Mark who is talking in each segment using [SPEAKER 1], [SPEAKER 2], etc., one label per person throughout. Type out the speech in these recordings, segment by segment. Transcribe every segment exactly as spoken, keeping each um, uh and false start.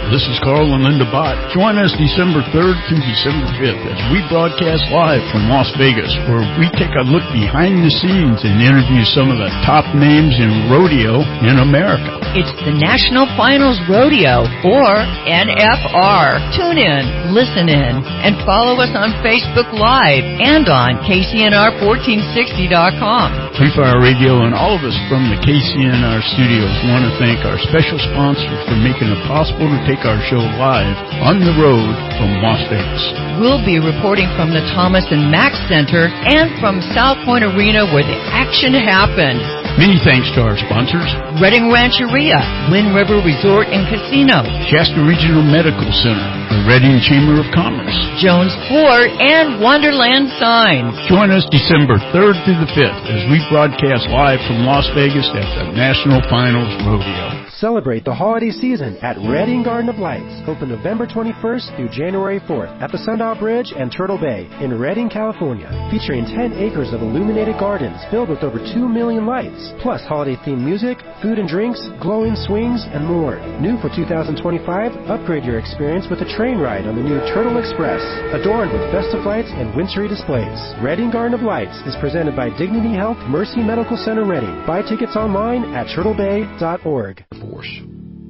[SPEAKER 1] This is Carl and Linda Bott. Join us December third through December fifth as we broadcast live from Las Vegas, where we take a look behind the scenes and interview some of the top names in rodeo in America.
[SPEAKER 2] It's the National Finals Rodeo, or N F R. Tune in, listen in, and follow us on Facebook Live and on K C N R fourteen sixty dot com.
[SPEAKER 1] Free Fire Radio and all of us from the K C N R studios want to thank our special sponsors for making it possible to take our show live on the road from Las Vegas.
[SPEAKER 2] We'll be reporting from the Thomas and Mack Center and from South Point Arena, where the action happened.
[SPEAKER 1] Many thanks to our sponsors:
[SPEAKER 2] Redding Rancheria, Wind River Resort and Casino,
[SPEAKER 1] Shasta Regional Medical Center, the Redding Chamber of Commerce,
[SPEAKER 2] Jones Ford, and Wonderland Signs.
[SPEAKER 1] Join us December third through the fifth as we broadcast live from Las Vegas at the National Finals Rodeo.
[SPEAKER 3] Celebrate the holiday season at Redding Garden of Lights, open November twenty-first through January fourth at the Sundial Bridge and Turtle Bay in Redding, California, featuring ten acres of illuminated gardens filled with over two million lights, plus holiday-themed music, food and drinks, glowing swings, and more. New for two thousand twenty-five, upgrade your experience with a train ride on the new Turtle Express, adorned with festive lights and wintry displays. Redding Garden of Lights is presented by Dignity Health Mercy Medical Center Redding. Buy tickets online at turtle bay dot org.
[SPEAKER 4] Force. He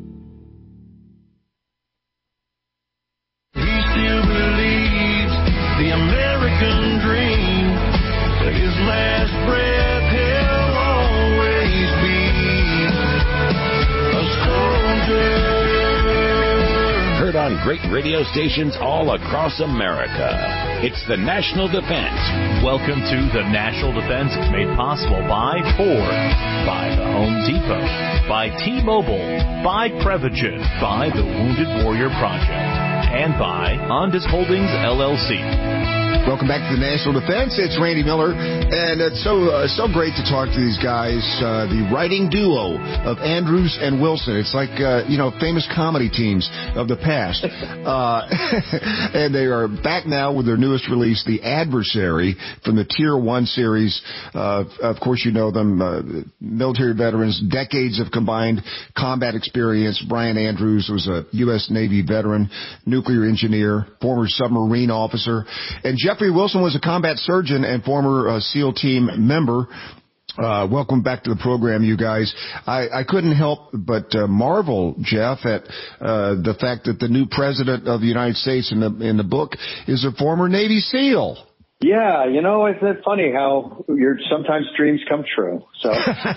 [SPEAKER 4] still believes the American dream, that his last breath he'll always be a soldier.
[SPEAKER 5] Heard on great radio stations all across America. It's the National Defense.
[SPEAKER 6] Welcome to the National Defense, made possible by Ford, by the Home Depot, by T-Mobile, by Prevagen, by the Wounded Warrior Project, and by Ondas Holdings, L L C.
[SPEAKER 7] Welcome back to the National Defense. It's Randy Miller, and it's so uh, so great to talk to these guys, uh, the writing duo of Andrews and Wilson. It's like, uh, you know, famous comedy teams of the past. Uh, and they are back now with their newest release, The Adversary, from the Tier one series. Uh, of course, you know them, uh, military veterans, decades of combined combat experience. Brian Andrews was a U S Navy veteran, nuclear engineer, former submarine officer, and Jeffrey Wilson was a combat surgeon and former uh, SEAL team member. Uh, welcome back to the program, you guys. I, I couldn't help but uh, marvel, Jeff, at uh, the fact that the new president of the United States in the in the book is a former Navy SEAL.
[SPEAKER 8] Yeah, you know, it's funny how your sometimes dreams come true. So,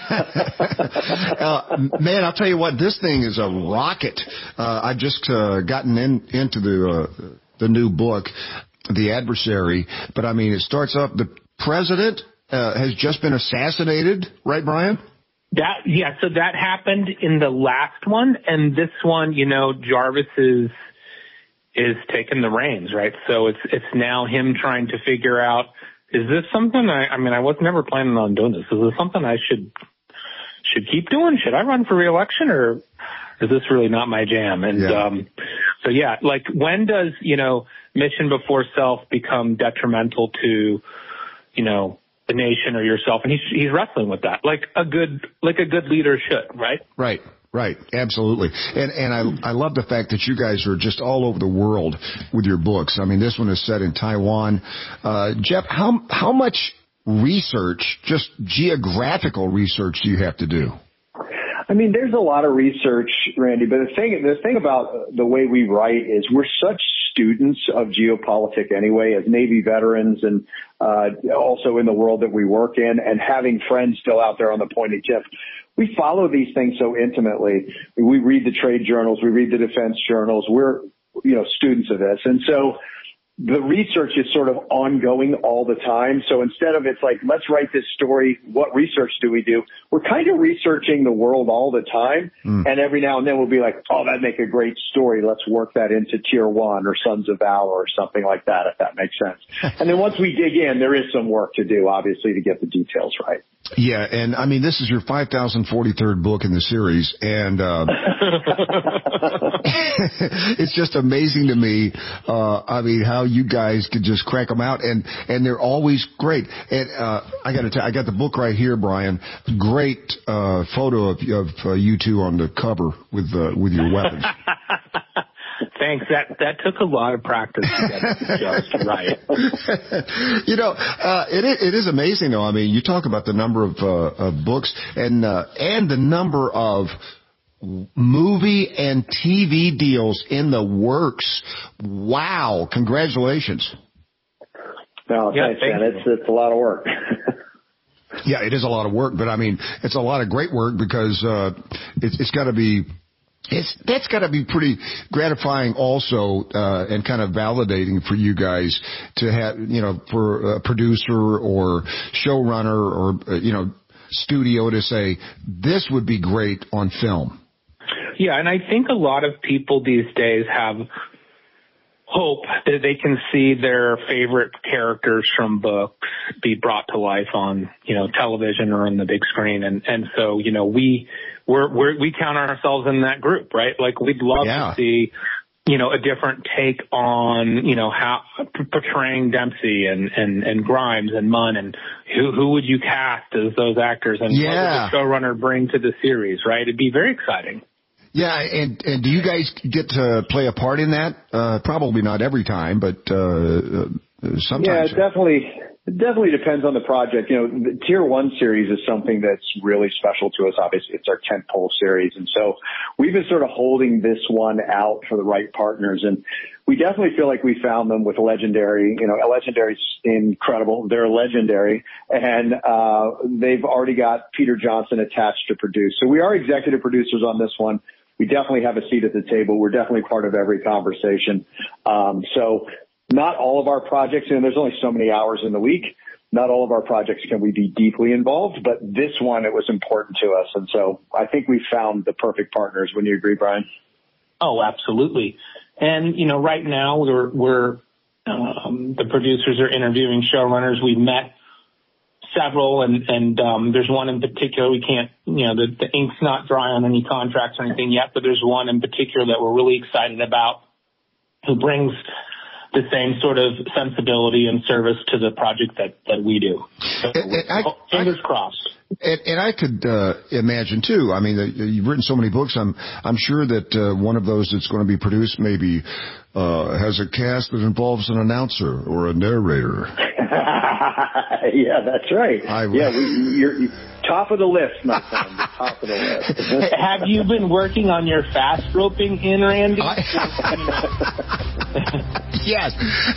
[SPEAKER 7] uh, man, I'll tell you what, this thing is a rocket. Uh, I've just uh, gotten in into the uh, the new book, The Adversary, but I mean, it starts off, the president uh, has just been assassinated, right, Brian?
[SPEAKER 9] That, yeah, so that happened in the last one, and this one, you know, Jarvis is, is taking the reins, right? So it's, it's now him trying to figure out, is this something I, I mean, I was never planning on doing this. Is this something I should, should keep doing? Should I run for re-election, or is this really not my jam? And,
[SPEAKER 7] yeah.
[SPEAKER 9] um, so yeah, like, when does, you know, mission before self become detrimental to, you know, the nation or yourself? And he's, he's wrestling with that, like a good, like a good leader should, right?
[SPEAKER 7] Right. Right. Absolutely. And, and I, I love the fact that you guys are just all over the world with your books. I mean, this one is set in Taiwan. Uh, Jeff, how, how much research, just geographical research, do you have to do?
[SPEAKER 8] I mean, there's a lot of research, Randy, but the thing, the thing about the way we write is we're such students of geopolitics anyway, as Navy veterans, and uh, also in the world that we work in, and having friends still out there on the pointy tip. We follow these things so intimately. We read the trade journals, we read the defense journals. We're, you know, students of this. And so the research is sort of ongoing all the time. So instead of it's like, let's write this story, what research do we do? We're kind of researching the world all the time. Mm. And every now and then we'll be like, oh, that'd make a great story. Let's work that into Tier one or Sons of Valor or something like that, if that makes sense. And then once we dig in, there is some work to do, obviously, to get the details right.
[SPEAKER 7] Yeah, and I mean, this is your five thousand forty-third book in the series, and uh, it's just amazing to me. Uh, I mean, how you guys could just crack them out, and and they're always great. And uh, I got to tell, I got the book right here, Brian. Great uh, photo of, of uh, you two on the cover with uh, with your weapons.
[SPEAKER 9] Thanks. That that took a lot of practice to get just right.
[SPEAKER 7] You know, uh, it it is amazing though. I mean, you talk about the number of, uh, of books and uh, and the number of movie and T V deals in the works. Wow! Congratulations.
[SPEAKER 8] No,
[SPEAKER 9] Yeah,
[SPEAKER 8] thanks,
[SPEAKER 9] thank
[SPEAKER 8] man.
[SPEAKER 9] you.
[SPEAKER 8] It's it's a lot of work.
[SPEAKER 7] Yeah, it is a lot of work, but I mean, it's a lot of great work because uh, it's, it's got to be. It's that's got to be pretty gratifying, also, uh, and kind of validating for you guys to have, you know, for a producer or showrunner or uh, you know, studio to say this would be great on film.
[SPEAKER 9] Yeah, and I think a lot of people these days have hope that they can see their favorite characters from books be brought to life on, you know, television or on the big screen. And, and so, you know, we, we're, we're, we count ourselves in that group, right? Like we'd love
[SPEAKER 7] yeah.
[SPEAKER 9] to see, you know, a different take on, you know, how portraying Dempsey and, and, and Grimes and Munn, and who, who would you cast as those actors, and
[SPEAKER 7] yeah.
[SPEAKER 9] what would the showrunner bring to the series, right? It'd be very exciting.
[SPEAKER 7] Yeah, and, and do you guys get to play a part in that? Uh, probably not every time, but uh, uh, sometimes.
[SPEAKER 8] Yeah, it definitely. It definitely depends on the project. You know, the Tier One series is something that's really special to us. Obviously, it's our tentpole series, and so we've been sort of holding this one out for the right partners. And we definitely feel like we found them with Legendary. You know, Legendary's incredible; they're legendary, and uh they've already got Peter Johnson attached to produce. So we are executive producers on this one. We definitely have a seat at the table. We're definitely part of every conversation. Um, so. Not all of our projects, and there's only so many hours in the week, not all of our projects can we be deeply involved, but this one, it was important to us. And so I think we found the perfect partners. Wouldn't you agree, Brian?
[SPEAKER 9] Oh, absolutely. And, you know, right now we're, we're, um, the producers are interviewing showrunners. We've met several, and, and, um, there's one in particular. We can't, you know, the, the ink's not dry on any contracts or anything yet, but there's one in particular that we're really excited about, who brings the same sort of sensibility and service to the project that, that we do. So,
[SPEAKER 7] and, and I,
[SPEAKER 9] fingers
[SPEAKER 7] I,
[SPEAKER 9] crossed.
[SPEAKER 7] And, and I could uh, imagine too. I mean, uh, you've written so many books. I'm I'm sure that uh, one of those that's going to be produced maybe uh, has a cast that involves an announcer or a narrator.
[SPEAKER 8] Yeah, that's right.
[SPEAKER 7] I,
[SPEAKER 8] yeah, we, you're, you're top of the list, my friend. Top of the list.
[SPEAKER 9] Have you been working on your fast roping in, Randy?
[SPEAKER 7] I, yes.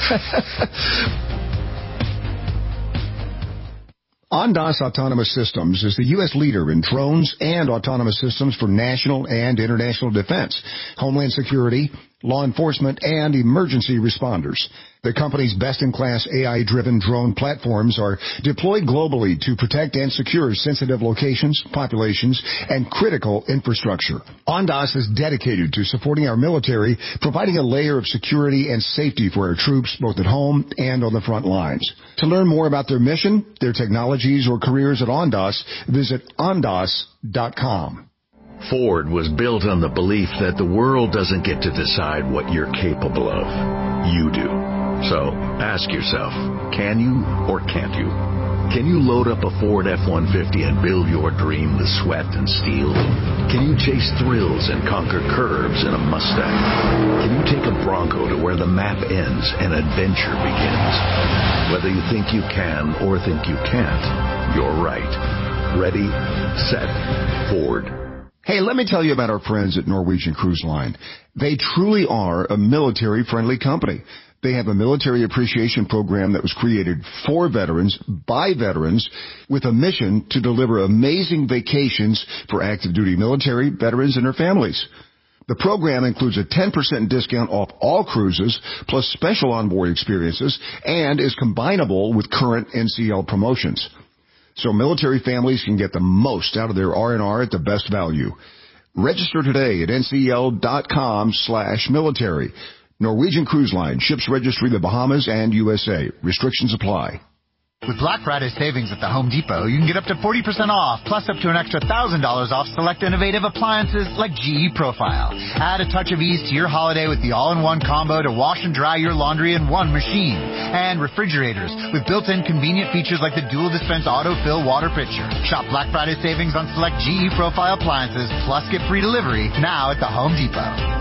[SPEAKER 7] Ondas Autonomous Systems is the U S leader in drones and autonomous systems for national and international defense, homeland security, law enforcement, and emergency responders. The company's best-in-class A I-driven drone platforms are deployed globally to protect and secure sensitive locations, populations, and critical infrastructure. Ondas is dedicated to supporting our military, providing a layer of security and safety for our troops both at home and on the front lines. To learn more about their mission, their technologies, or careers at Ondas, visit ondas dot com.
[SPEAKER 10] Ford was built on the belief that the world doesn't get to decide what you're capable of. You do. So ask yourself, can you or can't you? Can you load up a Ford F one fifty and build your dream with sweat and steel? Can you chase thrills and conquer curves in a Mustang? Can you take a Bronco to where the map ends and adventure begins? Whether you think you can or think you can't, you're right. Ready, set, Ford.
[SPEAKER 7] Hey, let me tell you about our friends at Norwegian Cruise Line. They truly are a military-friendly company. They have a military appreciation program that was created for veterans, by veterans, with a mission to deliver amazing vacations for active duty military, veterans, and their families. The program includes a ten percent discount off all cruises, plus special onboard experiences, and is combinable with current N C L promotions. So military families can get the most out of their R and R at the best value. Register today at ncl.com slash military. Norwegian Cruise Line, ships registry the Bahamas and U S A. Restrictions apply.
[SPEAKER 11] With Black Friday savings at the Home Depot, you can get up to forty percent off, plus up to an extra one thousand dollars off select innovative appliances like G E Profile. Add a touch of ease to your holiday with the all-in-one combo to wash and dry your laundry in one machine. And refrigerators with built-in convenient features like the dual dispense auto-fill water pitcher. Shop Black Friday savings on select G E Profile appliances, plus get free delivery now at the Home Depot.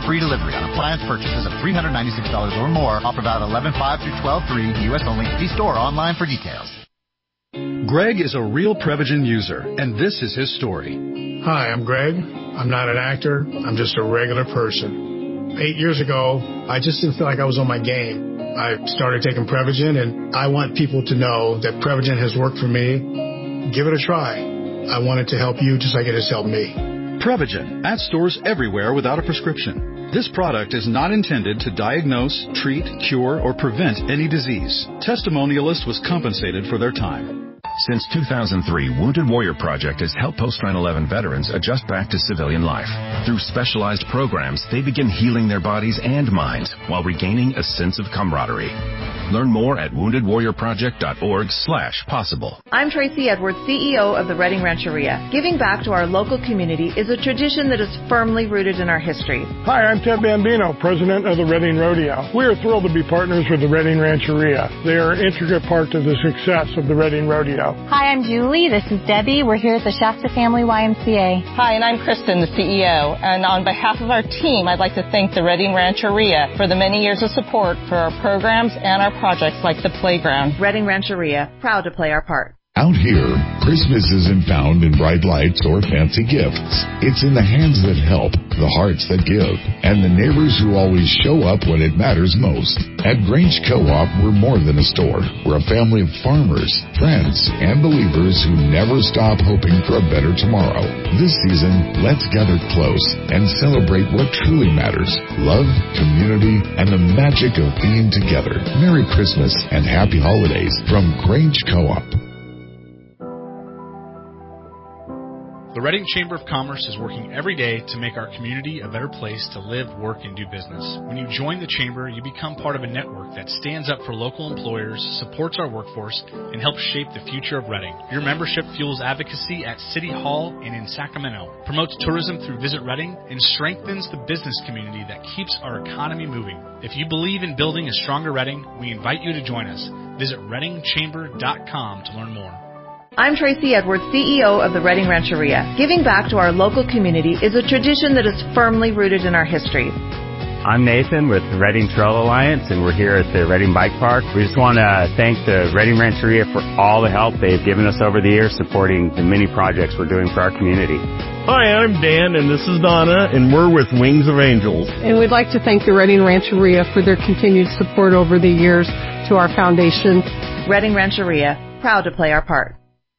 [SPEAKER 11] free delivery on appliance purchases of three hundred ninety-six dollars or more. Offer valid eleven five through twelve three, U S only. See store or online for details.
[SPEAKER 12] Greg is a real Prevagen user, and this is his story.
[SPEAKER 13] Hi, I'm Greg. I'm not an actor. I'm just a regular person. Eight years ago, I just didn't feel like I was on my game. I started taking Prevagen, and I want people to know that Prevagen has worked for me. Give it a try. I want it to help you just like it has helped me.
[SPEAKER 12] Prevagen, at stores everywhere without a prescription. This product is not intended to diagnose, treat, cure, or prevent any disease. Testimonialist was compensated for their time.
[SPEAKER 5] Since two thousand three, Wounded Warrior Project has helped post nine eleven veterans adjust back to civilian life. Through specialized programs, they begin healing their bodies and minds while regaining a sense of camaraderie. Learn more at wounded warrior project dot org slash possible.
[SPEAKER 14] I'm Tracy Edwards, C E O of the Redding Rancheria. Giving back to our local community is a tradition that is firmly rooted in our history.
[SPEAKER 15] Hi, I'm Ted Bambino, president of the Redding Rodeo. We are thrilled to be partners with the Redding Rancheria. They are an intricate part to the success of the Redding Rodeo.
[SPEAKER 16] Hi, I'm Julie. This is Debbie. We're here at the Shasta Family Y M C A.
[SPEAKER 17] Hi, and I'm Kristen, the C E O. And on behalf of our team, I'd like to thank the Redding Rancheria for the many years of support for our programs and our projects like the playground.
[SPEAKER 14] Redding Rancheria, proud to play our part.
[SPEAKER 18] Out here, Christmas isn't found in bright lights or fancy gifts. It's in the hands that help, the hearts that give, and the neighbors who always show up when it matters most. At Grange Co-op, we're more than a store. We're a family of farmers, friends, and believers who never stop hoping for a better tomorrow. This season, let's gather close and celebrate what truly matters: love, community, and the magic of being together. Merry Christmas and Happy Holidays from Grange Co-op.
[SPEAKER 19] The Redding Chamber of Commerce is working every day to make our community a better place to live, work, and do business. When you join the Chamber, you become part of a network that stands up for local employers, supports our workforce, and helps shape the future of Redding. Your membership fuels advocacy at City Hall and in Sacramento, promotes tourism through Visit Redding, and strengthens the business community that keeps our economy moving. If you believe in building a stronger Redding, we invite you to join us. Visit redding chamber dot com to learn more.
[SPEAKER 14] I'm Tracy Edwards, C E O of the Redding Rancheria. Giving back to our local community is a tradition that is firmly rooted in our history.
[SPEAKER 20] I'm Nathan with the Redding Trail Alliance, and we're here at the Redding Bike Park. We just want to thank the Redding Rancheria for all the help they've given us over the years supporting the many projects we're doing for our community.
[SPEAKER 21] Hi, I'm Dan, and this is Donna, and we're with Wings of Angels.
[SPEAKER 22] And we'd like to thank the Redding Rancheria for their continued support over the years to our foundation.
[SPEAKER 14] Redding Rancheria, proud to play our part.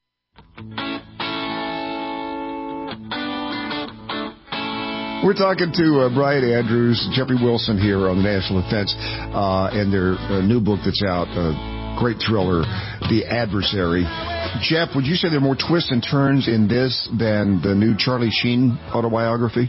[SPEAKER 7] We're talking to uh, Brian Andrews, Jeffrey Wilson here on the National Defense, uh, and their uh, new book that's out, uh, great thriller, The Adversary. Jeff, would you say there are more twists and turns in this than the new Charlie Sheen autobiography?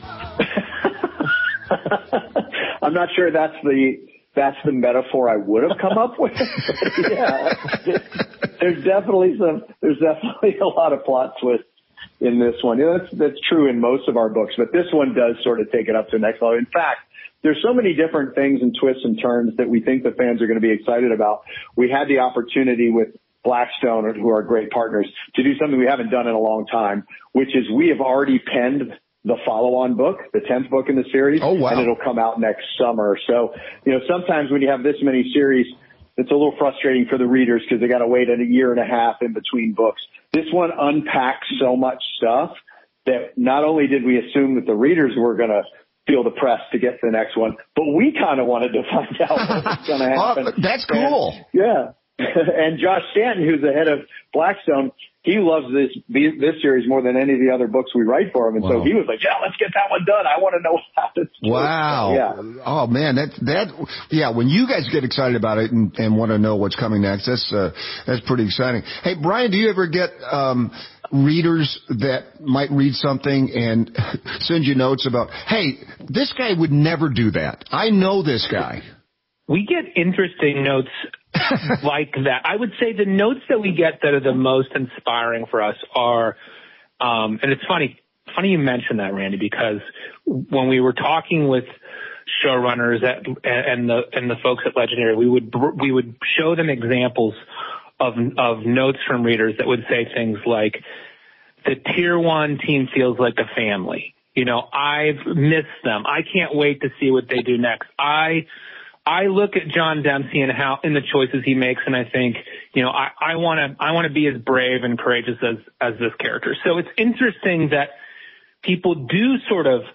[SPEAKER 8] I'm not sure that's the that's the metaphor I would have come up with. Yeah, there's definitely some. There's definitely a lot of plot twists in this one. Yeah, that's, that's true in most of our books, but this one does sort of take it up to the next level. In fact, there's so many different things and twists and turns that we think the fans are going to be excited about. We had the opportunity with Blackstone, who are great partners, to do something we haven't done in a long time, which is we have already penned the follow-on book, the tenth book in the series.
[SPEAKER 7] Oh, wow.
[SPEAKER 8] And it'll come out next summer. So, you know, sometimes when you have this many series, it's a little frustrating for the readers because they got to wait a year and a half in between books. This one unpacks so much stuff that not only did we assume that the readers were going to feel the press to get to the next one, but we kind of wanted to find out what's going to happen.
[SPEAKER 7] Oh, that's cool.
[SPEAKER 8] And, yeah. And Josh Stanton, who's the head of Blackstone, he loves this this series more than any of the other books we write for him. And wow. So he was like, yeah, let's get that one done. I want to know what happens.
[SPEAKER 7] Wow.
[SPEAKER 8] Yeah.
[SPEAKER 7] Oh, man. That, that, yeah, when you guys get excited about it and, and want to know what's coming next, that's, uh, that's pretty exciting. Hey, Brian, do you ever get, um, readers that might read something and send you notes about, hey, this guy would never do that. I know this guy.
[SPEAKER 9] We get interesting notes like that. I would say the notes that we get that are the most inspiring for us are, um, and it's funny, funny you mentioned that, Randy, because when we were talking with showrunners at, and the and the folks at Legendary, we would we would show them examples of of notes from readers that would say things like, "The tier one team feels like a family." You know, I've missed them. I can't wait to see what they do next. I, I look at John Dempsey and how, in the choices he makes, and I think, you know, I, I want to, I want to be as brave and courageous as, as this character. So it's interesting that people do sort of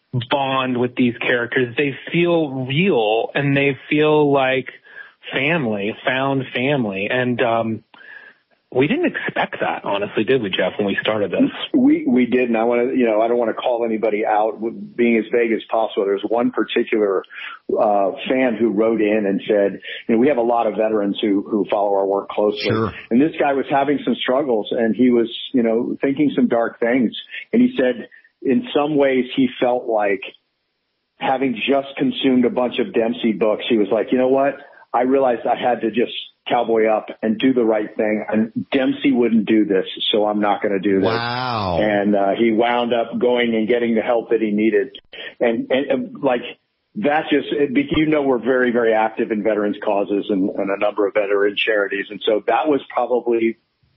[SPEAKER 9] bond with these characters. They feel real and they feel like family, found family. And, um, we didn't expect that, honestly, did we, Jeff, when we started this?
[SPEAKER 8] We we did, and I want to, you know, I don't want to call anybody out, being as vague as possible. There's one particular uh, fan who wrote in and said, you know, we have a lot of veterans who who follow our work closely,
[SPEAKER 7] sure.
[SPEAKER 8] and this guy was having some struggles, and he was, you know, thinking some dark things, and he said, in some ways, he felt like, having just consumed a bunch of Dempsey books, he was like, you know what? I realized I had to just cowboy up and do the right thing, and Dempsey wouldn't do this, so I'm not going to do this.
[SPEAKER 7] Wow.
[SPEAKER 8] And uh, he wound up going and getting the help that he needed. And, and, and like, that just, it, you know, we're very, very active in veterans causes and, and a number of veteran charities. And so that was probably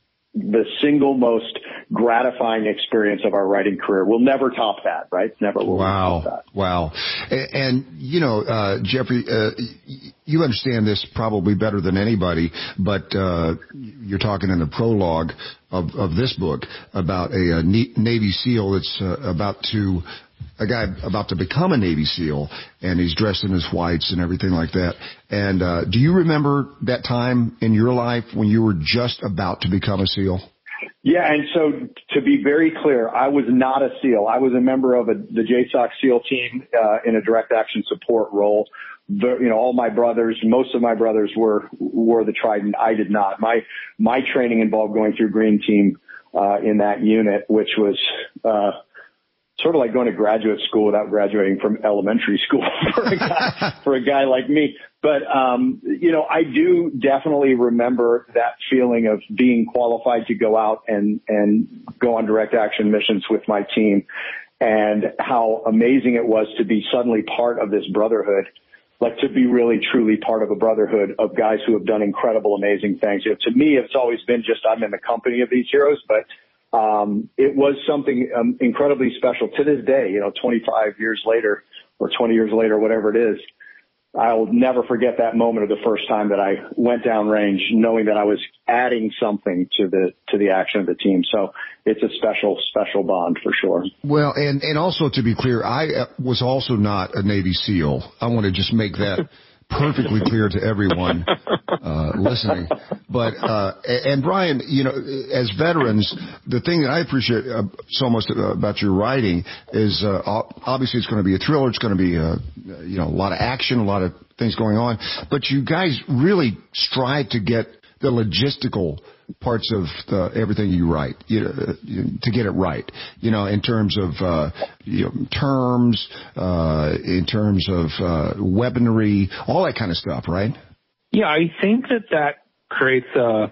[SPEAKER 8] the single most gratifying experience of our writing career. We'll never top that, right? Never will.
[SPEAKER 7] Wow.
[SPEAKER 8] We top that.
[SPEAKER 7] Wow. And, and you know, uh, Jeffrey, uh, you understand this probably better than anybody, but, uh, you're talking in the prologue of, of this book about a, a Navy SEAL that's uh, about to, a guy about to become a Navy SEAL, and he's dressed in his whites and everything like that. And uh, do you remember that time in your life when you were just about to become a SEAL?
[SPEAKER 8] Yeah, and so to be very clear, I was not a SEAL. I was a member of a, the J SOC SEAL team uh, in a direct action support role. The, you know, all my brothers, most of my brothers were wore the Trident. I did not. My my training involved going through Green Team uh, in that unit, which was uh, sort of like going to graduate school without graduating from elementary school for a guy, for a guy like me. But, um, you know, I do definitely remember that feeling of being qualified to go out and, and go on direct action missions with my team, and how amazing it was to be suddenly part of this brotherhood, like to be really truly part of a brotherhood of guys who have done incredible, amazing things. You know, to me, it's always been just I'm in the company of these heroes, but Um, it was something um, incredibly special to this day, you know, twenty-five years later or twenty years later, whatever it is. I'll never forget that moment of the first time that I went down range, knowing that I was adding something to the, to the action of the team. So it's a special, special bond for sure.
[SPEAKER 7] Well, and, and also to be clear, I was also not a Navy SEAL. I want to just make that perfectly clear to everyone uh, listening. But uh, and Brian, you know, as veterans, the thing that I appreciate uh, so much about your writing is uh, obviously it's going to be a thriller. It's going to be uh, you know a lot of action, a lot of things going on. But you guys really strive to get the logistical parts of the, everything you write, you know, to get it right, you know, in terms of, uh, you know, terms, uh, in terms of, uh, weaponry, all that kind of stuff, right?
[SPEAKER 9] Yeah, I think that that creates a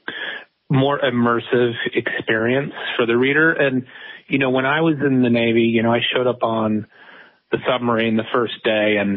[SPEAKER 9] more immersive experience for the reader. And, you know, when I was in the Navy, you know, I showed up on the submarine the first day, and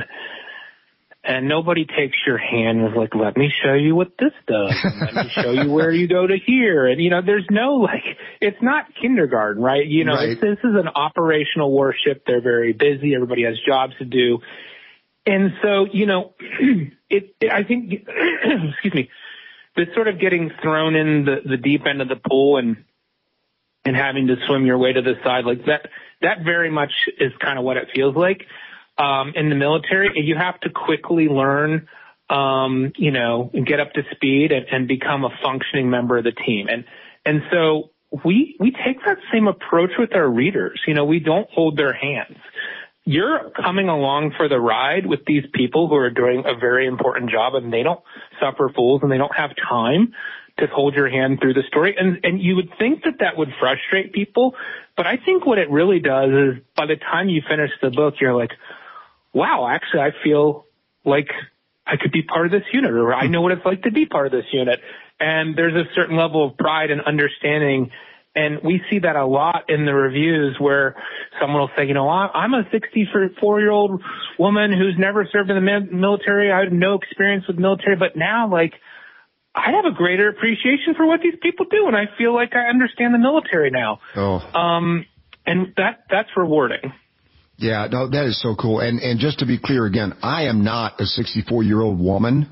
[SPEAKER 9] And nobody takes your hand and is like, let me show you what this does. And let me show you where you go to here. And, you know, there's no, like, it's not kindergarten, right? You know,
[SPEAKER 7] right.
[SPEAKER 9] This is an operational warship. They're very busy. Everybody has jobs to do. And so, you know, it, it I think, excuse me, this sort of getting thrown in the, the deep end of the pool and, and having to swim your way to the side, like that, that very much is kind of what it feels like. Um, in the military, you have to quickly learn, um, you know, and get up to speed and, and become a functioning member of the team. And, and so we, we take that same approach with our readers. You know, we don't hold their hands. You're coming along for the ride with these people who are doing a very important job, and they don't suffer fools and they don't have time to hold your hand through the story. And, and you would think that that would frustrate people. But I think what it really does is by the time you finish the book, you're like, wow, actually, I feel like I could be part of this unit, or I know what it's like to be part of this unit. And there's a certain level of pride and understanding. And we see that a lot in the reviews where someone will say, you know, I'm a sixty-four-year-old woman who's never served in the military. I have no experience with military, but now, like, I have a greater appreciation for what these people do, and I feel like I understand the military now.
[SPEAKER 7] Oh.
[SPEAKER 9] Um, And that that's rewarding.
[SPEAKER 7] Yeah, no, that is so cool. And and just to be clear again, I am not a sixty-four-year-old woman.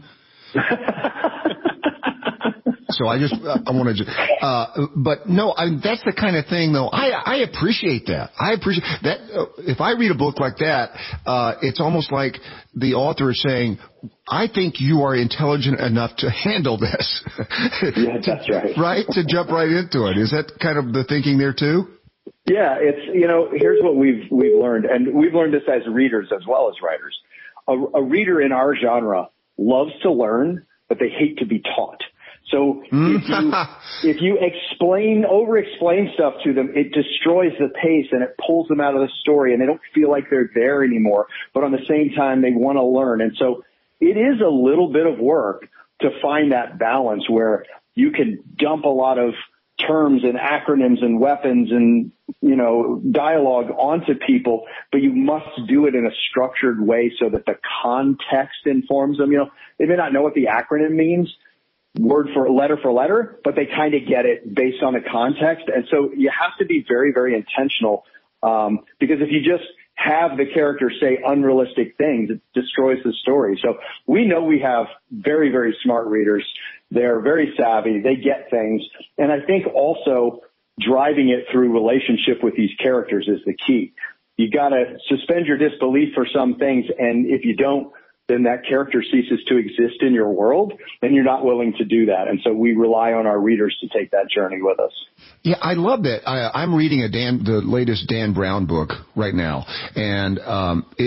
[SPEAKER 7] So I just, I want to, uh, but no, I mean, that's the kind of thing though. I, I appreciate that. I appreciate that. Uh, if I read a book like that, uh, it's almost like the author is saying, I think you are intelligent enough to handle this.
[SPEAKER 8] Yeah, that's right.
[SPEAKER 7] Right? To jump right into it. Is that kind of the thinking there too?
[SPEAKER 8] Yeah, it's, you know, here's what we've, we've learned, and we've learned this as readers as well as writers. A, a reader in our genre loves to learn, but they hate to be taught. So if you, if you explain, over-explain stuff to them, it destroys the pace and it pulls them out of the story and they don't feel like they're there anymore. But on the same time, they want to learn. And so it is a little bit of work to find that balance where you can dump a lot of terms and acronyms and weapons and, you know, dialogue onto people, but you must do it in a structured way so that the context informs them. You know, they may not know what the acronym means, word for letter for letter, but they kind of get it based on the context. And so you have to be very, very intentional, um, because if you just have the character say unrealistic things, it destroys the story. So we know we have very, very smart readers. They're very savvy. They get things. And I think also driving it through relationship with these characters is the key. You got to suspend your disbelief for some things. And if you don't, then that character ceases to exist in your world, and you're not willing to do that. And so we rely on our readers to take that journey with us.
[SPEAKER 7] Yeah, I love that. I, I'm reading a Dan, the latest Dan Brown book right now, and um, it.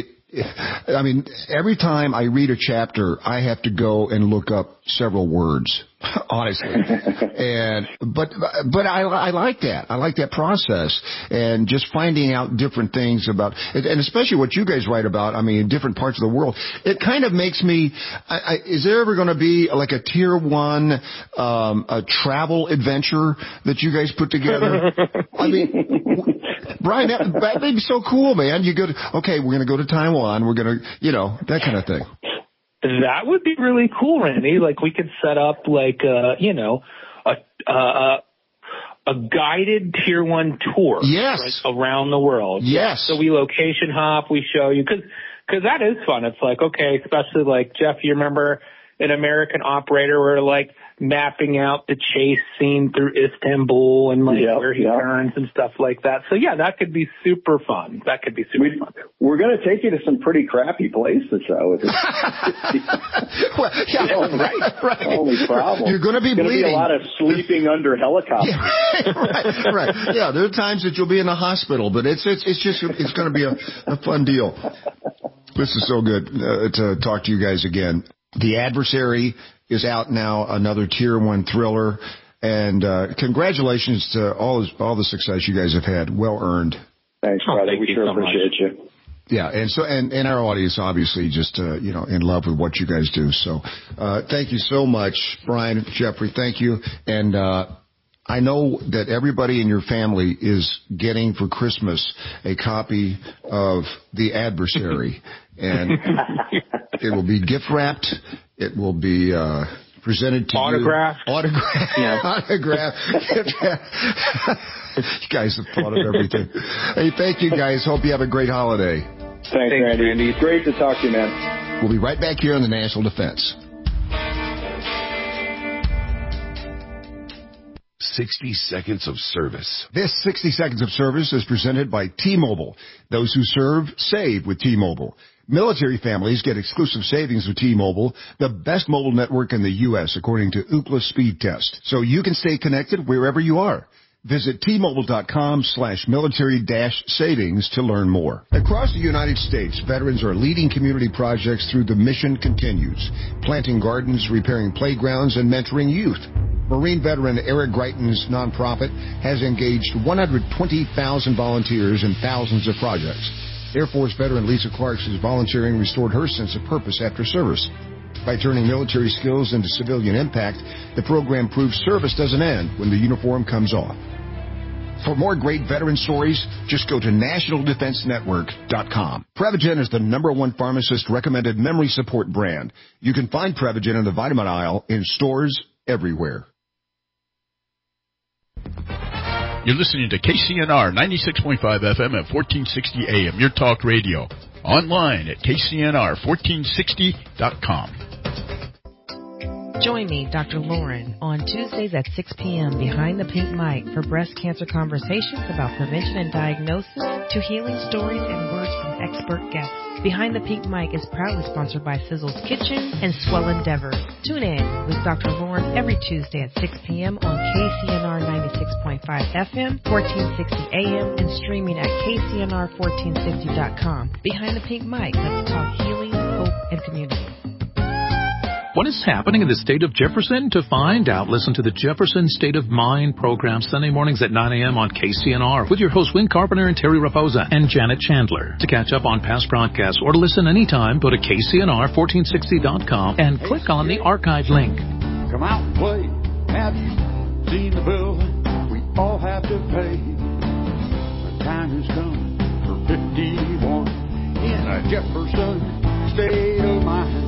[SPEAKER 7] I mean, every time I read a chapter, I have to go and look up several words, honestly. and but but I, I like that. I like that process, and just finding out different things about, and especially what you guys write about. I mean, in different parts of the world, it kind of makes me. I, I, is there ever going to be like a tier one um, a travel adventure that you guys put together? I mean. Brian, that, that'd be so cool, man. You go to, okay, we're going to go to Taiwan. We're going to, you know, that kind of thing.
[SPEAKER 9] That would be really cool, Randy. Like we could set up like, uh, you know, a, uh, a guided tier one tour.
[SPEAKER 7] Yes.
[SPEAKER 9] Right, around the world.
[SPEAKER 7] Yes.
[SPEAKER 9] So we location hop, we show you, cause, cause that is fun. It's like, okay, especially like Jeff, you remember an American Operator where like mapping out the chase scene through Istanbul and like yep, where he yep. turns and stuff like that. So yeah, that could be super fun. That could be super
[SPEAKER 8] we,
[SPEAKER 9] fun.
[SPEAKER 8] We're going to take you to some pretty crappy places though.
[SPEAKER 7] well, yeah,
[SPEAKER 8] only,
[SPEAKER 7] right, right.
[SPEAKER 8] Only problem.
[SPEAKER 7] You're going to be
[SPEAKER 8] There's
[SPEAKER 7] bleeding.
[SPEAKER 8] Be a lot of sleeping under helicopters.
[SPEAKER 7] Yeah, right, right. Yeah, there are times that you'll be in the hospital, but it's, it's, it's just, it's going to be a, a fun deal. This is so good uh, to talk to you guys again. The Adversary is out now, another tier one thriller, and uh, congratulations to all all the success you guys have had. Well earned.
[SPEAKER 8] Thanks, brother.
[SPEAKER 9] Oh, thank
[SPEAKER 8] we
[SPEAKER 9] you
[SPEAKER 8] sure
[SPEAKER 9] so
[SPEAKER 8] appreciate
[SPEAKER 9] much.
[SPEAKER 8] you.
[SPEAKER 7] Yeah, and so and, and our audience obviously just uh, you know in love with what you guys do. So uh, thank you so much, Brian, Jeffrey. Thank you, and uh, I know that everybody in your family is getting for Christmas a copy of The Adversary. And it will be gift wrapped. It will be uh, presented to
[SPEAKER 9] autographed.
[SPEAKER 7] you. Autographed.
[SPEAKER 9] Yeah.
[SPEAKER 7] Autographed. You guys have thought of everything. Hey, thank you guys. Hope you have a great holiday.
[SPEAKER 8] Thanks, Thanks Randy. Randy. It's great to talk to you, man.
[SPEAKER 7] We'll be right back here on the National Defense.
[SPEAKER 18] sixty seconds of service.
[SPEAKER 7] This sixty seconds of service is presented by T-Mobile. Those who serve, save with T-Mobile. Military families get exclusive savings with T-Mobile, the best mobile network in the U S according to Ookla Speed Test, so you can stay connected wherever you are. Visit T-Mobile.com slash military dash savings to learn more. Across the United States, veterans are leading community projects through the Mission Continues, planting gardens, repairing playgrounds, and mentoring youth. Marine veteran Eric Greitens' nonprofit has engaged one hundred twenty thousand volunteers in thousands of projects. Air Force veteran Lisa Clark's volunteering restored her sense of purpose after service. By turning military skills into civilian impact, the program proves service doesn't end when the uniform comes off. For more great veteran stories, just go to national defense network dot com. Prevagen is the number one pharmacist-recommended memory support brand. You can find Prevagen in the vitamin aisle in stores everywhere.
[SPEAKER 1] You're listening to K C N R ninety-six point five F M at fourteen sixty A M, your talk radio. Online at K C N R fourteen sixty dot com.
[SPEAKER 2] Join me, Doctor Lauren, on Tuesdays at six p.m. behind the pink mic for breast cancer conversations about prevention and diagnosis to healing stories and words from expert guests. Behind the Pink Mic is proudly sponsored by Sizzle's Kitchen and Swell Endeavor. Tune in with Doctor Lauren every Tuesday at six p.m. on K C N R ninety-six point five F M, fourteen sixty A M, and streaming at K C N R fourteen sixty dot com. Behind the Pink Mic, let's talk healing, hope, and community.
[SPEAKER 23] What is happening in the state of Jefferson? To find out, listen to the Jefferson State of Mind program Sunday mornings at nine a.m. on K C N R with your hosts Win Carpenter and Terry Raposa and Janet Chandler. To catch up on past broadcasts or to listen anytime, go to K C N R fourteen sixty dot com and click on the archive link.
[SPEAKER 4] Come out and play. Have you seen the bill we all have to pay? The time has come for fifty-one in a Jefferson State of Mind.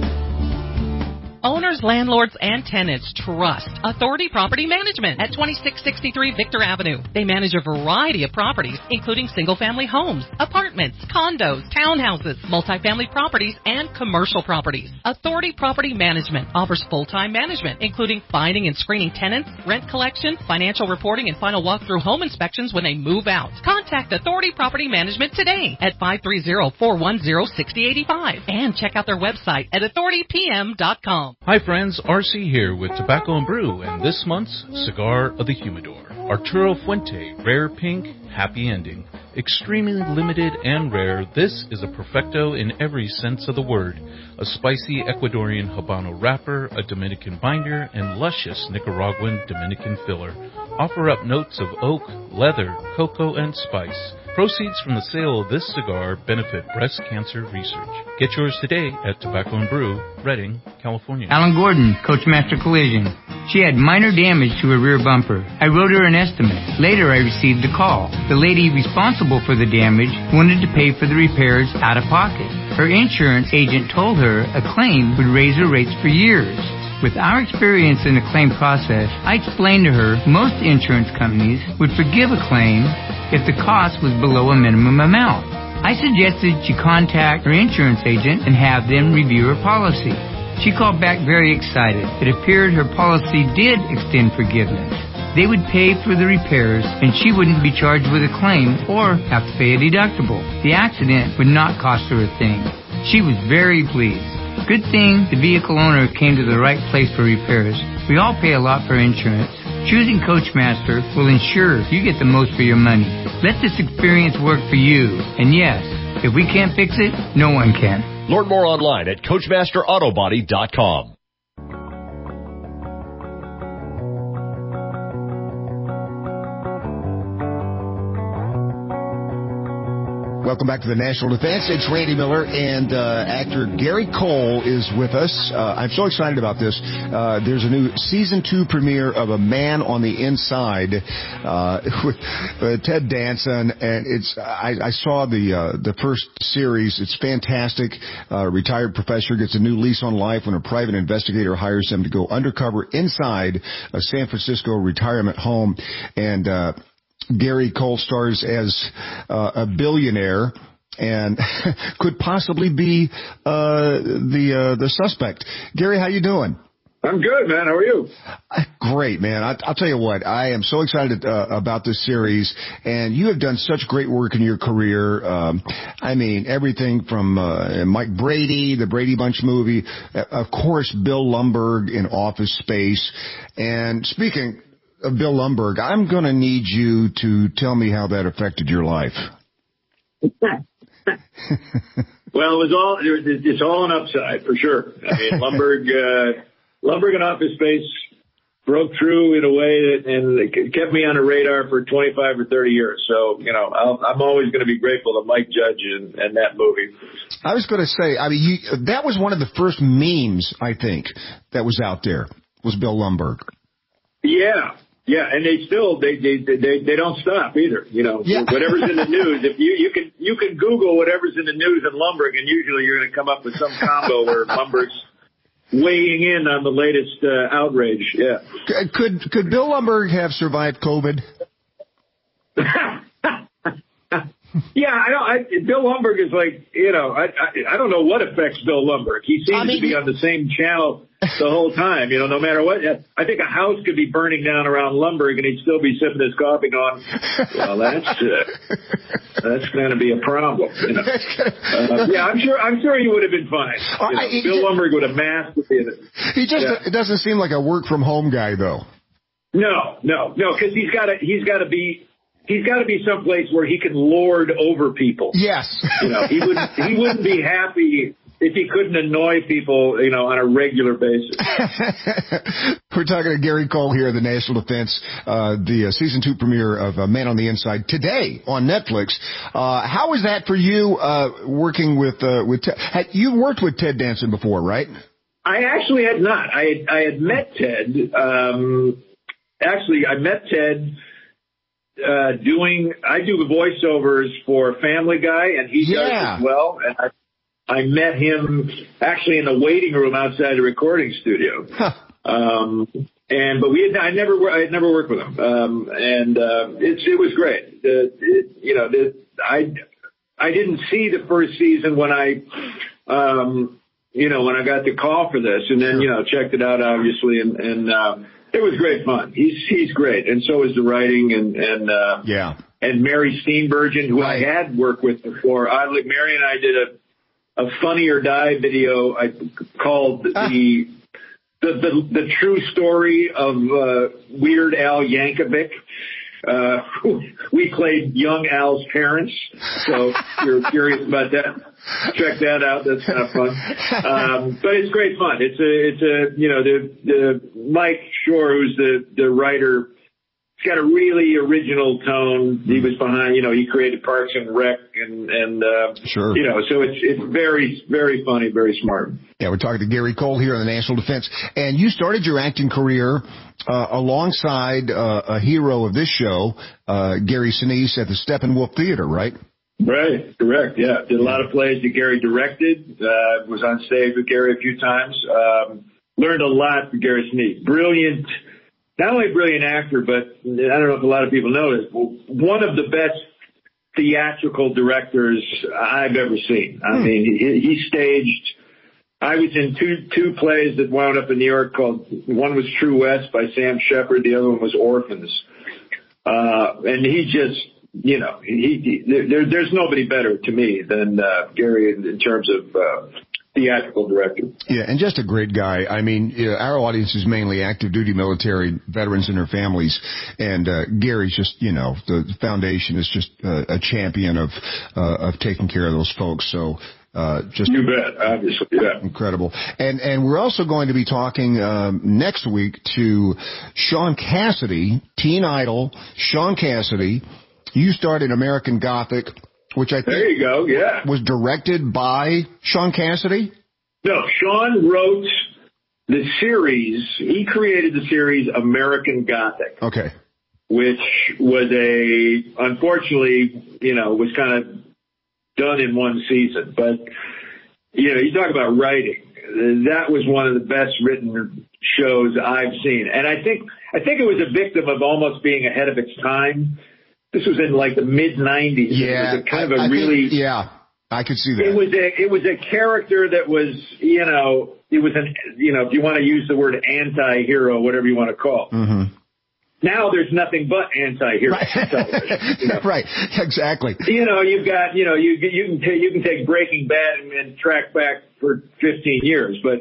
[SPEAKER 24] Owners, landlords, and tenants trust Authority Property Management at twenty-six sixty-three Victor Avenue. They manage a variety of properties, including single-family homes, apartments, condos, townhouses, multifamily properties, and commercial properties. Authority Property Management offers full-time management, including finding and screening tenants, rent collection, financial reporting, and final walkthrough home inspections when they move out. Contact Authority Property Management today at five three zero, four one zero, six zero eight five and check out their website at authority p m dot com.
[SPEAKER 25] Hi friends, R C here with Tobacco and Brew and this month's Cigar of the Humidor. Arturo Fuente, Rare Pink, Happy Ending. Extremely limited and rare, this is a perfecto in every sense of the word. A spicy Ecuadorian Habano wrapper, a Dominican binder, and luscious Nicaraguan Dominican filler. Offer up notes of oak, leather, cocoa, and spice. Proceeds from the sale of this cigar benefit breast cancer research. Get yours today at Tobacco and Brew, Redding, California.
[SPEAKER 26] Alan Gordon, Coachmaster Collision. She had minor damage to her rear bumper. I wrote her an estimate. Later, I received a call. The lady responsible for the damage wanted to pay for the repairs out of pocket. Her insurance agent told her a claim would raise her rates for years. With our experience in the claim process, I explained to her most insurance companies would forgive a claim if the cost was below a minimum amount. I suggested she contact her insurance agent and have them review her policy. She called back very excited. It appeared her policy did extend forgiveness. They would pay for the repairs and she wouldn't be charged with a claim or have to pay a deductible. The accident would not cost her a thing. She was very pleased. Good thing the vehicle owner came to the right place for repairs. We all pay a lot for insurance. Choosing Coachmaster will ensure you get the most for your money. Let this experience work for you. And yes, if we can't fix it, no one can.
[SPEAKER 27] Learn more online at coachmaster auto body dot com.
[SPEAKER 7] Welcome back to the National Defense. It's Randy Miller, and uh, actor Gary Cole is with us. Uh, I'm so excited about this. Uh, there's a new season two premiere of A Man on the Inside uh, with uh, Ted Danson, and it's I, I saw the uh, the first series. It's fantastic. Uh, retired professor gets a new lease on life when a private investigator hires him to go undercover inside a San Francisco retirement home, and uh Gary Cole stars as uh, a billionaire and could possibly be uh, the uh, the suspect. Gary, how you doing?
[SPEAKER 28] I'm good, man. How are you?
[SPEAKER 7] Great, man. I, I'll tell you what. I am so excited uh, about this series, and you have done such great work in your career. Um, I mean, everything from uh, Mike Brady, the Brady Bunch movie, uh, of course, Bill Lumbergh in Office Space. And speaking of Bill Lumbergh, I'm going to need you to tell me how that affected your life.
[SPEAKER 28] Well, it was all, it's all an upside for sure. I mean, Lumbergh, uh, Lumbergh and Office Space broke through in a way that, and it kept me on the radar for twenty-five or thirty years. So, you know, I'll, I'm always going to be grateful to Mike Judge and, and that movie.
[SPEAKER 7] I was going to say, I mean, you, that was one of the first memes, I think, that was out there, was Bill Lumbergh.
[SPEAKER 28] Yeah. Yeah, and they still they they they they don't stop either. You know, yeah. Whatever's in the news, if you you can you can Google whatever's in the news in Lumbergh, and usually you're going to come up with some combo where Lumbergh's weighing in on the latest uh, outrage. Yeah.
[SPEAKER 7] Could could Bill Lumbergh have survived COVID?
[SPEAKER 28] Yeah, I don't. I, Bill Lumberg is like, you know, I, I I don't know what affects Bill Lumberg. He seems I mean, to be on the same channel the whole time. You know, no matter what. I think a house could be burning down around Lumberg, and he'd still be sipping his coffee, going, "Well, that's uh, that's going to be a problem." You know? uh, yeah, I'm sure. I'm sure he would have been fine. You know, I, Bill just, Lumberg would have masked it.
[SPEAKER 7] He just
[SPEAKER 28] yeah.
[SPEAKER 7] it doesn't seem like a work from home guy, though.
[SPEAKER 28] No, no, no, because he's got to. He's got to be. He's got to be someplace where he can lord over people.
[SPEAKER 7] Yes.
[SPEAKER 28] You know, he wouldn't, he wouldn't be happy if he couldn't annoy people, you know, on a regular basis.
[SPEAKER 7] We're talking to Gary Cole here, the National Defense, uh, the uh, season two premiere of uh, Man on the Inside today on Netflix. Uh, how is that for you, uh, working with, uh, with, Ted? Had, you worked with Ted Danson before, right?
[SPEAKER 28] I actually had not. I had, I had met Ted, um, actually I met Ted, Uh, doing, I do the voiceovers for Family Guy, and he yeah. does as well. And I, I met him actually in the waiting room outside the recording studio. Huh. Um, and but we had, I never, I had never worked with him, um, and uh, it's it was great. Uh, it, you know, the, I I didn't see the first season when I, um, you know, when I got the call for this, and then you know checked it out obviously, and and. Uh, It was great fun. He's he's great, and so is the writing, and and uh,
[SPEAKER 7] yeah,
[SPEAKER 28] and Mary Steenburgen, who right. I had worked with before. I, Mary and I did a a Funny or Die video I called ah. the, the the the true story of uh, Weird Al Yankovic. Uh, we played young Al's parents, so if you're curious about that, check that out. That's kind of fun. Um, but it's great fun. It's a, it's a, you know, the, the Mike Shore, who's the, the writer, he's got a really original tone. He was behind, you know, he created Parks and Rec and, and, uh,
[SPEAKER 7] sure.
[SPEAKER 28] you know, so it's, it's very, very funny, very smart.
[SPEAKER 7] Yeah, we're talking to Gary Cole here on the National Defense. And you started your acting career uh, alongside uh, a hero of this show, uh, Gary Sinise, at the Steppenwolf Theater, right?
[SPEAKER 28] Right, correct, yeah. Did a lot of plays that Gary directed, uh, was on stage with Gary a few times. Um, learned a lot from Gary Sinise. Brilliant, not only a brilliant actor, but I don't know if a lot of people know this, one of the best theatrical directors I've ever seen. I hmm. mean, he, he staged... I was in two two plays that wound up in New York called, one was True West by Sam Shepard, the other one was Orphans. Uh, and he just, you know, he, he there, there's nobody better to me than uh, Gary in, in terms of uh, theatrical director.
[SPEAKER 7] Yeah, and just a great guy. I mean, you know, our audience is mainly active duty military veterans and their families, and uh, Gary's just, you know, the foundation is just uh, a champion of uh, of taking care of those folks. So. Uh, just
[SPEAKER 28] you bet, obviously, yeah.
[SPEAKER 7] Incredible. And and we're also going to be talking um, next week to Sean Cassidy, Teen Idol. Sean Cassidy, you started American Gothic, which I think
[SPEAKER 28] there you go, yeah,
[SPEAKER 7] was directed by Sean Cassidy.
[SPEAKER 28] No, Sean wrote the series. He created the series American Gothic.
[SPEAKER 7] Okay.
[SPEAKER 28] Which was a, unfortunately, you know, was kind of done in one season, but you know, you talk about writing. That was one of the best written shows I've seen, and I think I think it was a victim of almost being ahead of its time. This was in like the mid nineties.
[SPEAKER 7] Yeah,
[SPEAKER 28] it was a kind
[SPEAKER 7] I,
[SPEAKER 28] of a
[SPEAKER 7] I
[SPEAKER 28] really
[SPEAKER 7] think, yeah, I could see that.
[SPEAKER 28] It was a it was a character that was, you know, it was an, you know, if you want to use the word anti-hero, whatever you want to call.
[SPEAKER 7] Mm-hmm.
[SPEAKER 28] Now there's nothing but anti-hero
[SPEAKER 7] right.
[SPEAKER 28] television. You know?
[SPEAKER 7] Right, exactly.
[SPEAKER 28] You know, you've got, you know, you you can t- you can take Breaking Bad and, and track back for fifteen years, but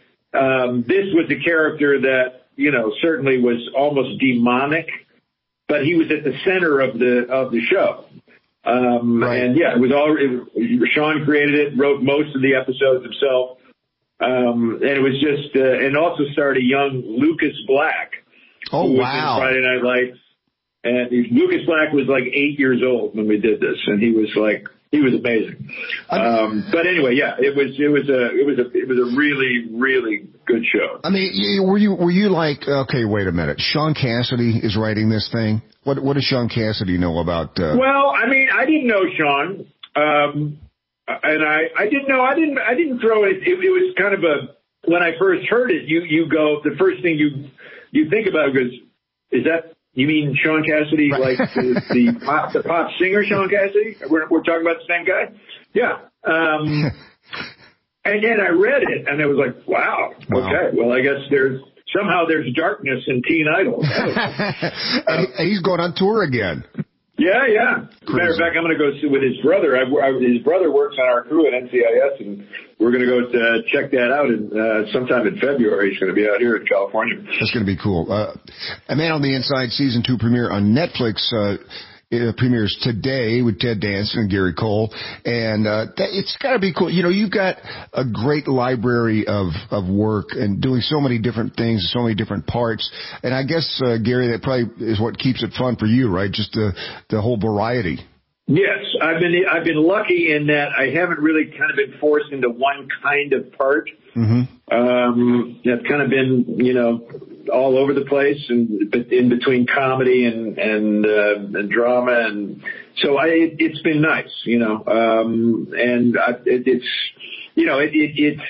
[SPEAKER 28] um, this was a character that, you know, certainly was almost demonic, but he was at the center of the of the show. Um, right. And yeah, it was all it, Sean created it, wrote most of the episodes himself, um, and it was just, uh, and also starred a young Lucas Black.
[SPEAKER 7] Oh,
[SPEAKER 28] who was
[SPEAKER 7] wow.
[SPEAKER 28] in Friday Night Lights. And Lucas Black was like eight years old when we did this, and he was like, he was amazing. Um, but anyway, yeah, it was, it was a, it was a, it was a really, really good show.
[SPEAKER 7] I mean, were you, were you like, okay, wait a minute, Sean Cassidy is writing this thing? What, what does Sean Cassidy know about, uh...
[SPEAKER 28] Well, I mean, I didn't know Sean, um, and I, I didn't know, I didn't, I didn't throw it, it, it was kind of a, when I first heard it, you, you go, the first thing you, you think about it is, is that You mean Sean Cassidy, right. like the, the pop the pop singer Sean Cassidy? We're we're talking about the same guy? Yeah. Um, and then I read it, and it was like, wow, wow. Okay. Well, I guess there's somehow there's darkness in teen Idol.
[SPEAKER 7] And he, he's going on tour again.
[SPEAKER 28] Yeah, yeah. As a matter of fact, I'm going to go see with his brother. I, I, his brother works on our crew at N C I S, and we're going to go to check that out in, uh, sometime in February. He's going to be out here in California.
[SPEAKER 7] That's going to be cool. Uh, A Man on the Inside season two premiere on Netflix. Uh, It premieres today with Ted Danson and Gary Cole, and uh, that, it's got to be cool. You know, you've got a great library of of work and doing so many different things, so many different parts. And I guess uh, Gary, that probably is what keeps it fun for you, right? Just the the whole variety.
[SPEAKER 28] Yes, I've been I've been lucky in that I haven't really kind of been forced into one kind of part.
[SPEAKER 7] Mm-hmm.
[SPEAKER 28] Um, I've kind of been, you know, all over the place and in between comedy and and, uh, and drama, and so I it, it's been nice, you know. Um, and I, it, it's you know it, it it's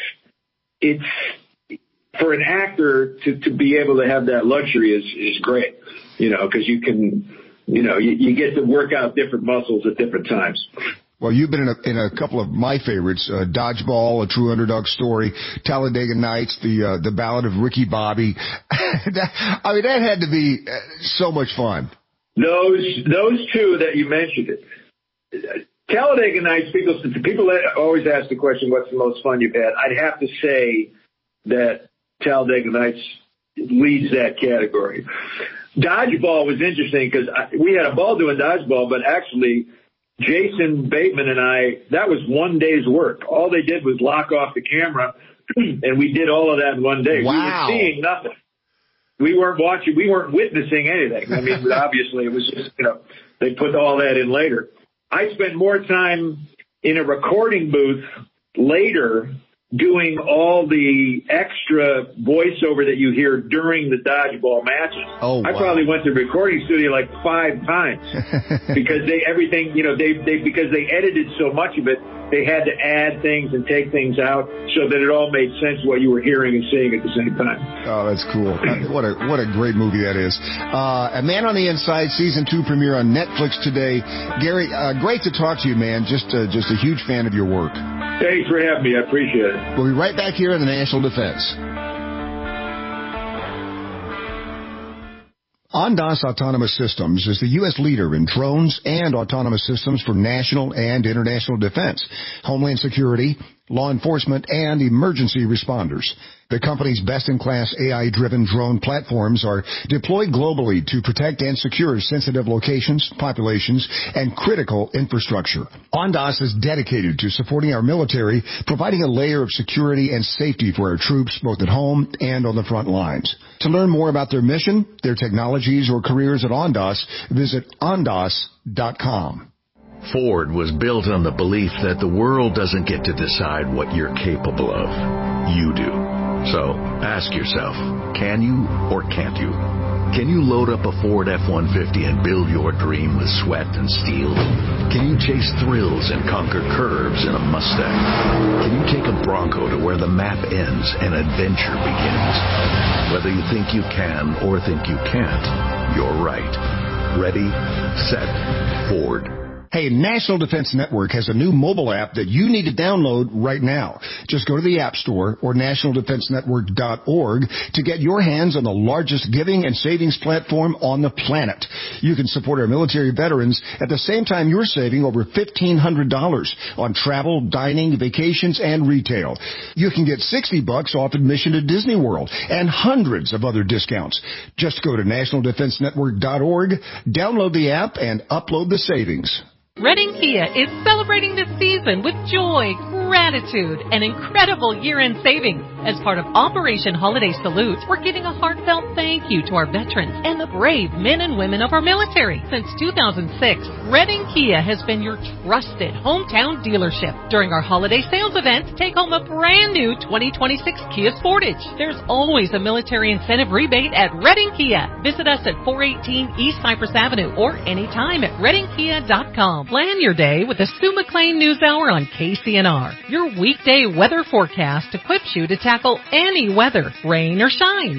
[SPEAKER 28] it's for an actor to to be able to have that luxury is is great, you know, because you can. You know, you, you get to work out different muscles at different times.
[SPEAKER 7] Well, you've been in a, in a couple of my favorites, uh, Dodgeball, A True Underdog Story, Talladega Nights, the uh, the Ballad of Ricky Bobby. that, I mean, that had to be uh, so much fun.
[SPEAKER 28] Those those two that you mentioned, it. Talladega Nights, people, people always ask the question, what's the most fun you've had? I'd have to say that Talladega Nights leads that category. Dodgeball was interesting because we had a ball doing dodgeball, but actually Jason Bateman and I, that was one day's work. All they did was lock off the camera, and we did all of that in one day.
[SPEAKER 7] Wow.
[SPEAKER 28] We were seeing nothing. We weren't watching. We weren't witnessing anything. I mean, obviously, it was just, you know, they put all that in later. I spent more time in a recording booth later doing all the extra voiceover that you hear during the dodgeball matches.
[SPEAKER 7] Oh, wow.
[SPEAKER 28] I probably went to the recording studio like five times because they everything, you know, they they because they edited so much of it, they had to add things and take things out so that it all made sense what you were hearing and seeing at the same time.
[SPEAKER 7] Oh, that's cool. What a what a great movie that is. Uh, A Man on the Inside season two premiere on Netflix today. Gary, uh, great to talk to you, man. Just uh, just a huge fan of your work.
[SPEAKER 28] Thanks for having me. I appreciate it.
[SPEAKER 7] We'll be right back here in the National Defense. Ondas Autonomous Systems is the U S leader in drones and autonomous systems for national and international defense, homeland security, law enforcement, and emergency responders. The company's best-in-class A I-driven drone platforms are deployed globally to protect and secure sensitive locations, populations, and critical infrastructure. Ondas is dedicated to supporting our military, providing a layer of security and safety for our troops both at home and on the front lines. To learn more about their mission, their technologies, or careers at Ondas, visit ondas dot com.
[SPEAKER 3] Ford was built on the belief that the world doesn't get to decide what you're capable of. You do. So, ask yourself, can you or can't you? Can you load up a Ford F one fifty and build your dream with sweat and steel? Can you chase thrills and conquer curves in a Mustang? Can you take a Bronco to where the map ends and adventure begins? Whether you think you can or think you can't, you're right. Ready, set, Ford.
[SPEAKER 7] Hey, National Defense Network has a new mobile app that you need to download right now. Just go to the App Store or national defense network dot org to get your hands on the largest giving and savings platform on the planet. You can support our military veterans at the same time you're saving over fifteen hundred dollars on travel, dining, vacations, and retail. You can get sixty bucks off admission to Disney World and hundreds of other discounts. Just go to national defense network dot org, download the app, and upload the savings.
[SPEAKER 24] Redding Kia is celebrating this season with joy, gratitude, and incredible year-end savings. As part of Operation Holiday Salute, we're giving a heartfelt thank you to our veterans and the brave men and women of our military. Since two thousand six, Redding Kia has been your trusted hometown dealership. During our holiday sales event, take home a brand new twenty twenty-six Kia Sportage. There's always a military incentive rebate at Redding Kia. Visit us at four eighteen East Cypress Avenue or anytime at redding kia dot com. Plan your day with the Sue McLean News Hour on K C N R. Your weekday weather forecast equips you to tackle any weather, rain or shine.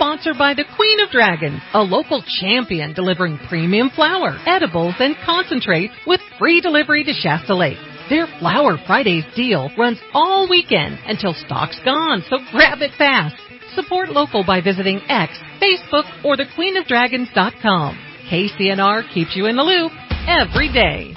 [SPEAKER 24] Sponsored by the Queen of Dragons, a local champion delivering premium flour, edibles, and concentrates with free delivery to Shasta Lake. Their Flower Fridays deal runs all weekend until stock's gone, so grab it fast. Support local by visiting X, Facebook, or the queen of dragons dot com. K C N R keeps you in the loop every day.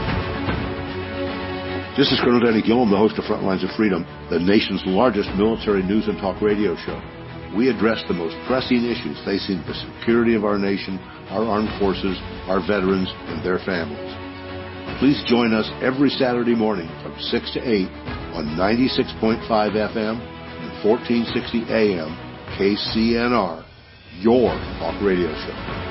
[SPEAKER 5] This is Colonel Danny Gillum, the host of Frontlines of Freedom, the nation's largest military news and talk radio show. We address the most pressing issues facing the security of our nation, our armed forces, our veterans, and their families. Please join us every Saturday morning from six to eight on ninety-six point five F M and fourteen sixty A M K C N R, your talk radio show.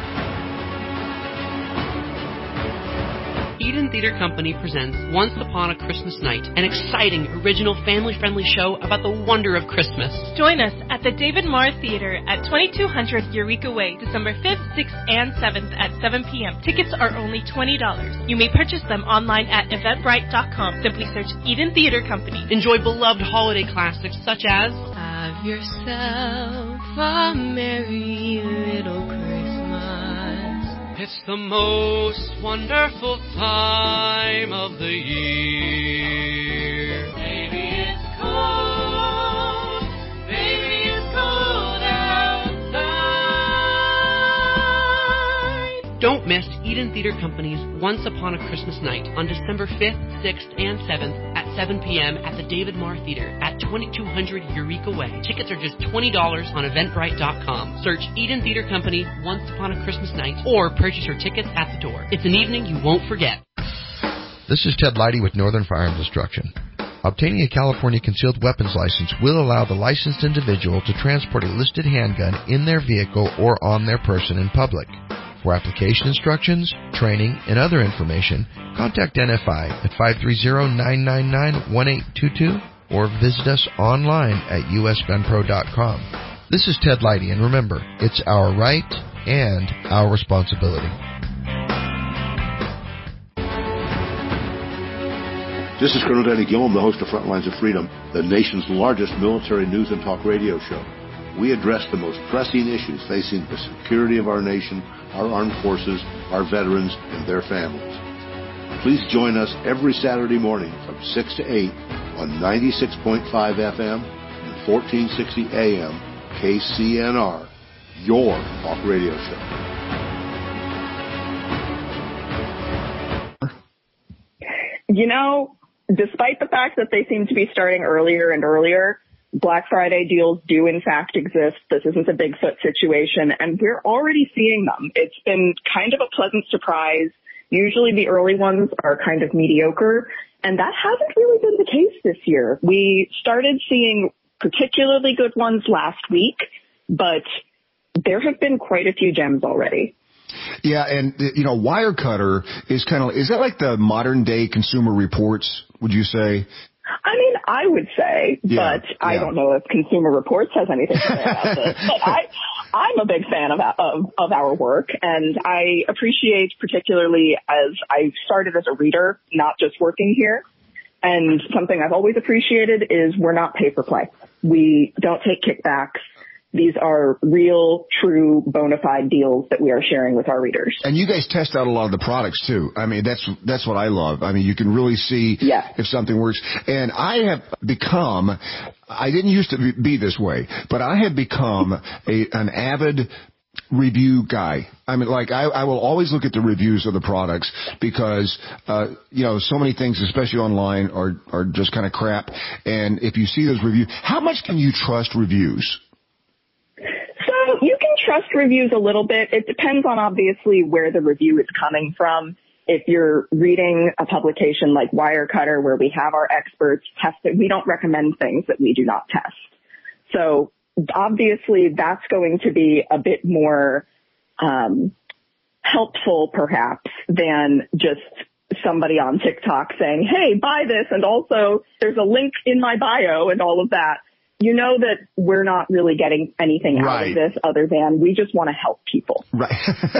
[SPEAKER 6] Eden Theater Company presents Once Upon a Christmas Night, an exciting, original, family-friendly show about the wonder of Christmas.
[SPEAKER 10] Join us at the David Marr Theater at twenty-two hundred Eureka Way, December fifth, sixth, and seventh at seven p.m. Tickets are only twenty dollars. You may purchase them online at eventbrite dot com. Simply search Eden Theater Company.
[SPEAKER 6] Enjoy beloved holiday classics such as
[SPEAKER 10] Have Yourself a Merry Little Christmas.
[SPEAKER 6] It's the most wonderful time of the year.
[SPEAKER 10] Baby, it's cold. Baby, it's cold outside.
[SPEAKER 6] Don't miss Eden Theater Company's Once Upon a Christmas Night on December fifth, sixth, and seventh at seven p.m. at the David Marr Theater at twenty-two hundred Eureka Way. Tickets are just twenty dollars on eventbrite dot com. Search Eden Theater Company Once Upon a Christmas Night or purchase your tickets at the door. It's an evening you won't forget.
[SPEAKER 11] This is Ted Leidy with Northern Firearms Instruction. Obtaining a California concealed weapons license will allow the licensed individual to transport a listed handgun in their vehicle or on their person in public. For application instructions, training, and other information, contact N F I at five three zero, nine nine nine, one eight two two or visit us online at U S gun pro dot com. This is Ted Leidy, and remember, it's our right and our responsibility.
[SPEAKER 5] This is Colonel Danny Gillum, the host of Frontlines of Freedom, the nation's largest military news and talk radio show. We address the most pressing issues facing the security of our nation, our armed forces, our veterans, and their families. Please join us every Saturday morning from six to eight on ninety-six point five F M and fourteen sixty A M K C N R, your talk radio show.
[SPEAKER 12] You know, despite the fact that they seem to be starting earlier and earlier, Black Friday deals do in fact exist. This isn't a Bigfoot situation, and we're already seeing them. It's been kind of a pleasant surprise. Usually the early ones are kind of mediocre, and that hasn't really been the case this year. We started seeing particularly good ones last week, but there have been quite a few gems already.
[SPEAKER 7] Yeah, and, you know, Wirecutter is kind of, is that like the modern day Consumer Reports, would you say?
[SPEAKER 12] I mean, I would say,
[SPEAKER 7] yeah,
[SPEAKER 12] but I
[SPEAKER 7] yeah.
[SPEAKER 12] don't know if Consumer Reports has anything to say about this. But I, I'm a big fan of, of of our work, and I appreciate particularly as I started as a reader, not just working here. And something I've always appreciated is we're not pay for play. We don't take kickbacks. These are real, true, bona fide deals that we are sharing with our readers.
[SPEAKER 7] And you guys test out a lot of the products, too. I mean, that's that's what I love. I mean, you can really see
[SPEAKER 12] yeah.
[SPEAKER 7] if something works. And I have become, I didn't used to be this way, but I have become a, an avid review guy. I mean, like, I, I will always look at the reviews of the products because, uh, you know, so many things, especially online, are, are just kind of crap. And if you see those reviews, how much can you trust reviews?
[SPEAKER 12] You can trust reviews a little bit. It depends on obviously where the review is coming from. If you're reading a publication like Wirecutter where we have our experts test it, we don't recommend things that we do not test. So obviously that's going to be a bit more um, helpful perhaps than just somebody on TikTok saying, hey, buy this, and also there's a link in my bio and all of that. you know that we're not really getting anything
[SPEAKER 7] Right.
[SPEAKER 12] out of this other than we just want to help people.
[SPEAKER 7] Right.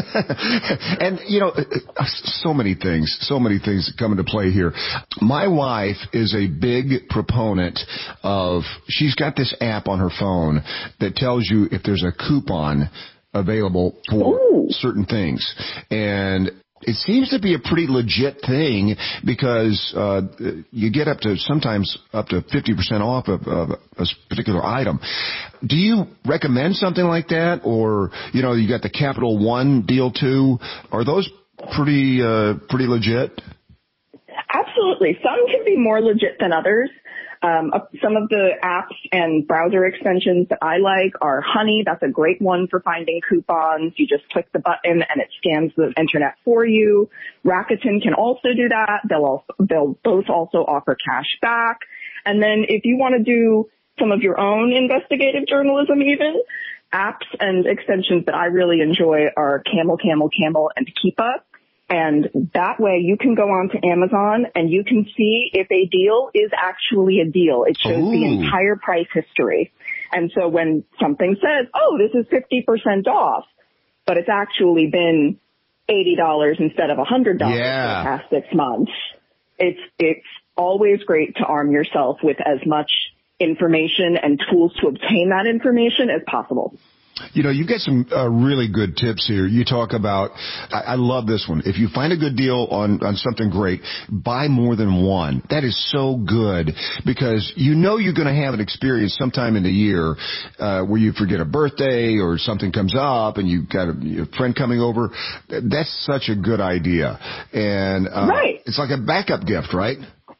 [SPEAKER 7] And, you know, so many things, so many things come into play here. My wife is a big proponent of, she's got this app on her phone that tells you if there's a coupon available for Ooh. certain things. And it seems to be a pretty legit thing because uh you get up to sometimes up to fifty percent off of, of a particular item. Do you recommend something like that? Or, you know, you got the Capital One deal too. Are those pretty uh pretty legit?
[SPEAKER 12] Absolutely. Some can be more legit than others. Um, uh, some of the apps and browser extensions that I like are Honey. That's a great one for finding coupons. You just click the button and it scans the internet for you. Rakuten can also do that. They'll also, they'll both also offer cash back. And then if you want to do some of your own investigative journalism even, apps and extensions that I really enjoy are Camel, Camel, Camel, and Keepa. And that way you can go on to Amazon and you can see if a deal is actually a deal. It shows Ooh. the entire price history. And so when something says, oh, this is fifty percent off, but it's actually been eighty dollars instead of one hundred dollars yeah. for the past six months, it's, it's always great to arm yourself with as much information and tools to obtain that information as possible.
[SPEAKER 7] You know, you get some uh, really good tips here. You talk about, I, I love this one. If you find a good deal on, on something great, buy more than one. That is so good because you know you're going to have an experience sometime in the year uh, where you forget a birthday or something comes up and you've got a, a friend coming over. That's such a good idea. And uh,
[SPEAKER 12] right.
[SPEAKER 7] it's like a backup gift, right?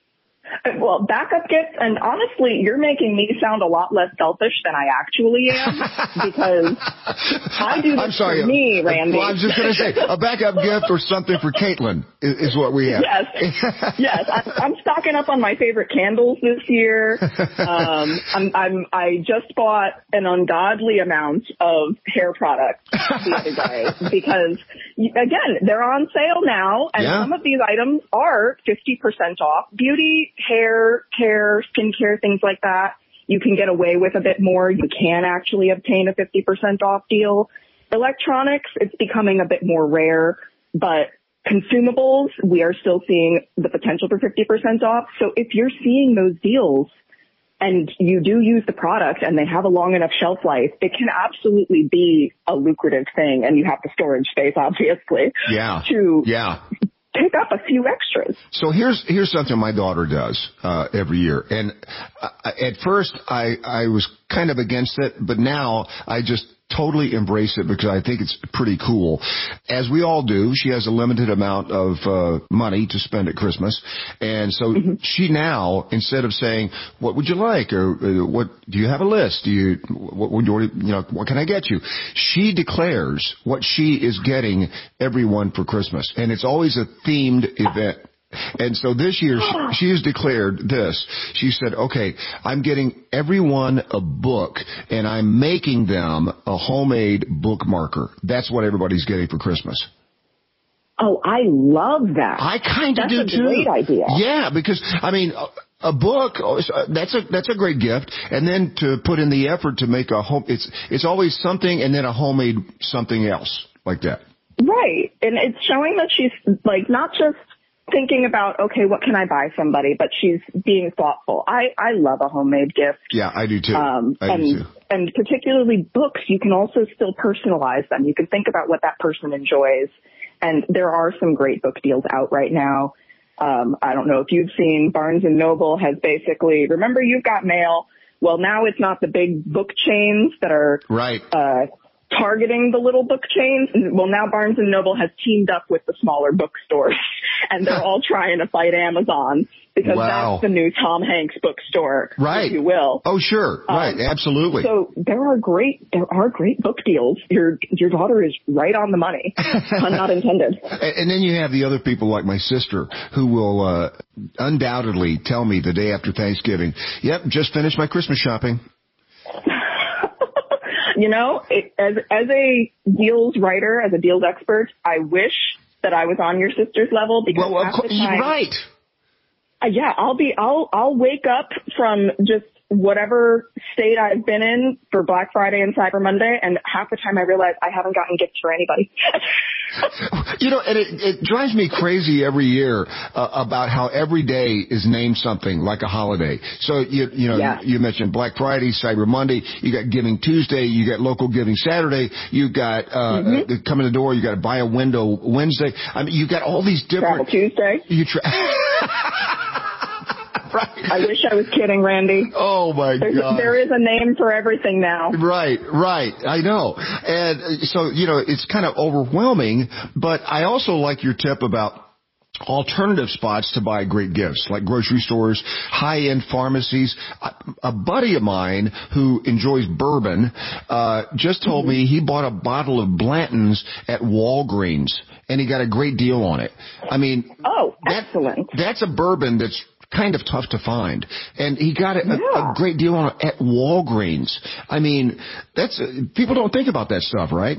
[SPEAKER 12] Well, backup gifts, and honestly, you're making me sound a lot less selfish than I actually am, because I do this
[SPEAKER 7] I'm sorry,
[SPEAKER 12] for me, Randy.
[SPEAKER 7] Well, I was just going to say, a backup gift or something for Caitlin is, is what we have.
[SPEAKER 12] Yes, yes. I, I'm stocking up on my favorite candles this year. Um, I'm, I'm, I just bought an ungodly amount of hair products the other day, because, again, they're on sale now, and yeah. some of these items are fifty percent off. Beauty, hair care, skincare, things like that, you can get away with a bit more. You can actually obtain a fifty percent off deal. Electronics, it's becoming a bit more rare, but consumables, we are still seeing the potential for fifty percent off. So if you're seeing those deals and you do use the product and they have a long enough shelf life, it can absolutely be a lucrative thing. And you have the storage space, obviously,
[SPEAKER 7] yeah.
[SPEAKER 12] to
[SPEAKER 7] yeah.
[SPEAKER 12] pick up a few extras.
[SPEAKER 7] So here's here's something my daughter does uh, every year, and uh, at first I I was kind of against it, but now I just totally embrace it because I think it's pretty cool. As we all do, she has a limited amount of uh, money to spend at Christmas, and so mm-hmm. she now, instead of saying, "What would you like?" or uh, "What do you have a list? Do you what would you, you know what can I get you?" She declares what she is getting everyone for Christmas, and it's always a themed event. And so this year, she, she has declared this. She said, okay, I'm getting everyone a book, and I'm making them a homemade bookmarker. That's what everybody's getting for Christmas.
[SPEAKER 12] Oh, I love that.
[SPEAKER 7] I kind of do, too.
[SPEAKER 12] That's a great idea.
[SPEAKER 7] Yeah, because, I mean, a, a book, that's a that's a great gift. And then to put in the effort to make a home, it's it's always something and then a homemade something else like that.
[SPEAKER 12] Right. And it's showing that she's, like, not just thinking about, okay, what can I buy somebody, but she's being thoughtful. I, I love a homemade gift.
[SPEAKER 7] Yeah, I do too.
[SPEAKER 12] Um,
[SPEAKER 7] I
[SPEAKER 12] and,
[SPEAKER 7] do too.
[SPEAKER 12] And particularly books, you can also still personalize them. You can think about what that person enjoys. And there are some great book deals out right now. Um, I don't know if you've seen, Barnes and Noble has basically, remember You've Got Mail? Well, now it's not the big book chains that are,
[SPEAKER 7] right.
[SPEAKER 12] uh, targeting the little book chains. Well, now Barnes and Noble has teamed up with the smaller bookstores, and they're all trying to fight Amazon because
[SPEAKER 7] wow.
[SPEAKER 12] that's the new Tom Hanks bookstore,
[SPEAKER 7] right.
[SPEAKER 12] if you will.
[SPEAKER 7] Oh, sure. Um, right. Absolutely.
[SPEAKER 12] So there are great, there are great book deals. Your, your daughter is right on the money. Pun not intended.
[SPEAKER 7] And then you have the other people like my sister who will, uh, undoubtedly tell me the day after Thanksgiving, yep, just finished my Christmas shopping.
[SPEAKER 12] You know, it, as as a deals writer, as a deals expert, I wish that I was on your sister's level because
[SPEAKER 7] well, of
[SPEAKER 12] half
[SPEAKER 7] course,
[SPEAKER 12] the time,
[SPEAKER 7] you're right.
[SPEAKER 12] Uh, yeah, I'll be, I'll, I'll wake up from just whatever state I've been in for Black Friday and Cyber Monday, and half the time I realize I haven't gotten gifts for anybody.
[SPEAKER 7] You know, and it, it drives me crazy every year uh, about how every day is named something like a holiday. So, you you know, yeah. you, you mentioned Black Friday, Cyber Monday, you got Giving Tuesday, you got Local Giving Saturday, you got uh, mm-hmm. uh come in the door, you got to buy a window Wednesday. I mean, you got all these different...
[SPEAKER 12] Travel Tuesday.
[SPEAKER 7] You tra- Right.
[SPEAKER 12] I wish I was kidding, Randy.
[SPEAKER 7] Oh, my
[SPEAKER 12] There's,
[SPEAKER 7] God.
[SPEAKER 12] There is a name for everything now.
[SPEAKER 7] Right, right. I know. And so, you know, it's kind of overwhelming, but I also like your tip about alternative spots to buy great gifts, like grocery stores, high-end pharmacies. A buddy of mine who enjoys bourbon uh just told mm-hmm. me he bought a bottle of Blanton's at Walgreens, and he got a great deal on it. I mean,
[SPEAKER 12] oh,
[SPEAKER 7] that,
[SPEAKER 12] excellent.
[SPEAKER 7] That's a bourbon that's kind of tough to find, and he got a,
[SPEAKER 12] yeah.
[SPEAKER 7] a great deal on it at Walgreens. I mean, that's uh, people don't think about that stuff, right?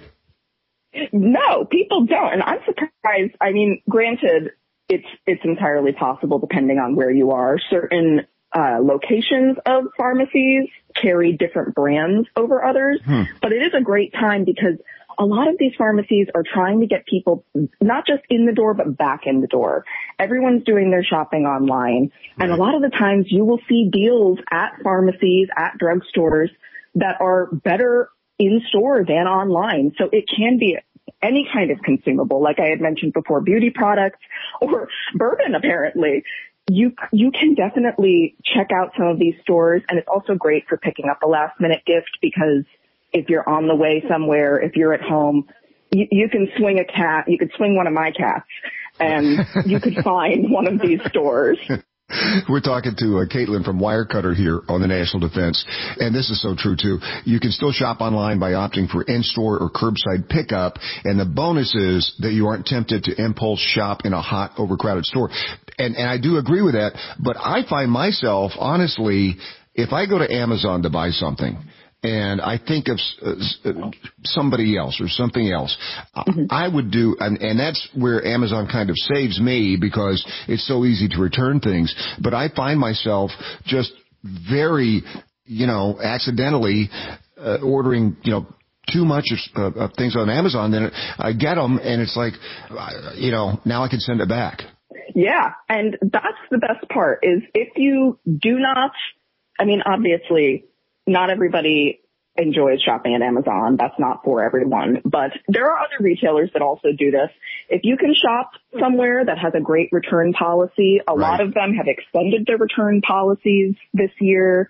[SPEAKER 12] No, people don't, and I'm surprised. I mean, granted, it's it's entirely possible depending on where you are. Certain uh locations of pharmacies carry different brands over others, hmm. but it is a great time because a lot of these pharmacies are trying to get people not just in the door, but back in the door. Everyone's doing their shopping online. Right. And a lot of the times you will see deals at pharmacies, at drugstores that are better in store than online. So it can be any kind of consumable, like I had mentioned before, beauty products or bourbon, apparently. You, you can definitely check out some of these stores. And it's also great for picking up a last minute gift because if you're on the way somewhere, if you're at home, you, you can swing a cat, you could swing one of my cats, and you could find one of these stores.
[SPEAKER 7] We're talking to uh, Caitlin from Wirecutter here on the National Defense, and this is so true, too. You can still shop online by opting for in-store or curbside pickup, and the bonus is that you aren't tempted to impulse shop in a hot, overcrowded store. And, and I do agree with that, but I find myself, honestly, if I go to Amazon to buy something, and I think of uh, somebody else or something else, mm-hmm. I would do, and, and that's where Amazon kind of saves me because it's so easy to return things. But I find myself just very, you know, accidentally uh, ordering, you know, too much of, of things on Amazon. Then I get them, and it's like, you know, now I can send it back.
[SPEAKER 12] Yeah, and that's the best part is if you do not, I mean, obviously, not everybody enjoys shopping at Amazon. That's not for everyone. But there are other retailers that also do this. If you can shop somewhere that has a great return policy, a right. lot of them have extended their return policies this year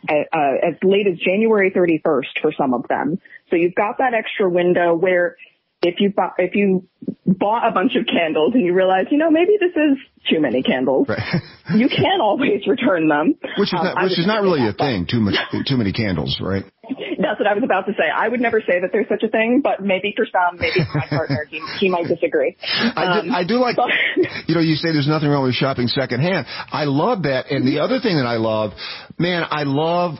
[SPEAKER 12] uh, as late as January thirty-first for some of them. So you've got that extra window where if you bought, if you bought a bunch of candles and you realize, you know, maybe this is too many candles, right. you can always return them.
[SPEAKER 7] Which is not, um, which is not really a thing, too much, too many candles, right?
[SPEAKER 12] That's what I was about to say. I would never say that there's such a thing, but maybe for some, maybe for my partner, he, he might disagree.
[SPEAKER 7] I do, um, I do like, but, you know, you say there's nothing wrong with shopping secondhand. I love that. And the other thing that I love, man, I love,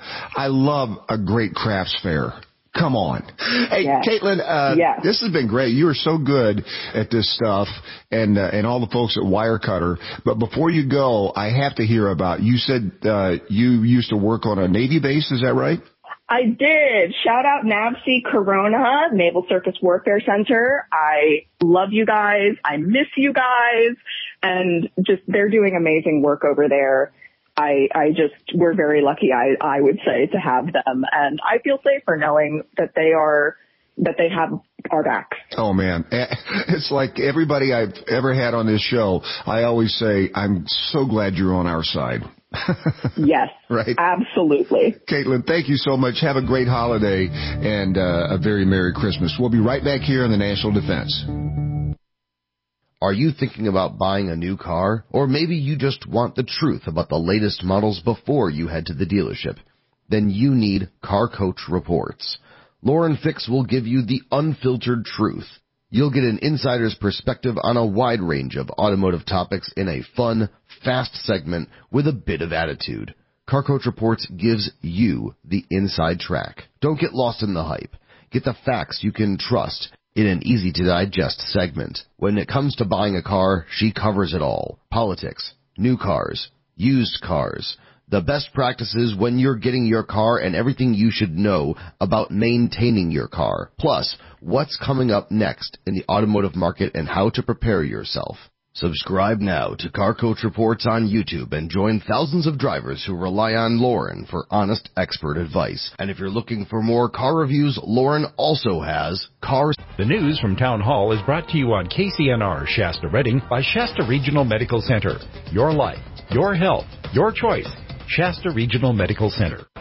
[SPEAKER 7] I love a great crafts fair. Come on. Hey, yes. Caitlin, uh, yes. this has been great. You are so good at this stuff and, uh, and all the folks at Wirecutter. But before you go, I have to hear about, you said, uh, you used to work on a Navy base. Is that right?
[SPEAKER 12] I did. Shout out NAVSEA Corona, Naval Circus Warfare Center. I love you guys. I miss you guys. And just, they're doing amazing work over there. I, I just, we're very lucky, I, I would say, to have them. And I feel safer knowing that they are, that they have our backs.
[SPEAKER 7] Oh, man. It's like everybody I've ever had on this show, I always say, I'm so glad you're on our side.
[SPEAKER 12] Yes.
[SPEAKER 7] Right?
[SPEAKER 12] Absolutely.
[SPEAKER 7] Caitlin, thank you so much. Have a great holiday and uh, a very Merry Christmas. We'll be right back here on the National Defense.
[SPEAKER 11] Are you thinking about buying a new car? Or maybe you just want the truth about the latest models before you head to the dealership? Then you need Car Coach Reports. Lauren Fix will give you the unfiltered truth. You'll get an insider's perspective on a wide range of automotive topics in a fun, fast segment with a bit of attitude. Car Coach Reports gives you the inside track. Don't get lost in the hype. Get the facts you can trust in an easy-to-digest segment. When it comes to buying a car, she covers it all. Politics, new cars, used cars,
[SPEAKER 13] the best practices when you're getting your car and everything you should know about maintaining your car. Plus, what's coming up next in the automotive market and how to prepare yourself. Subscribe now to Car Coach Reports on YouTube and join thousands of drivers who rely on Lauren for honest, expert advice. And if you're looking for more car reviews, Lauren also has Cars.
[SPEAKER 15] The news from Town Hall is brought to you on K C N R Shasta Redding by Shasta Regional Medical Center. Your life, your health, your choice. Shasta Regional Medical Center.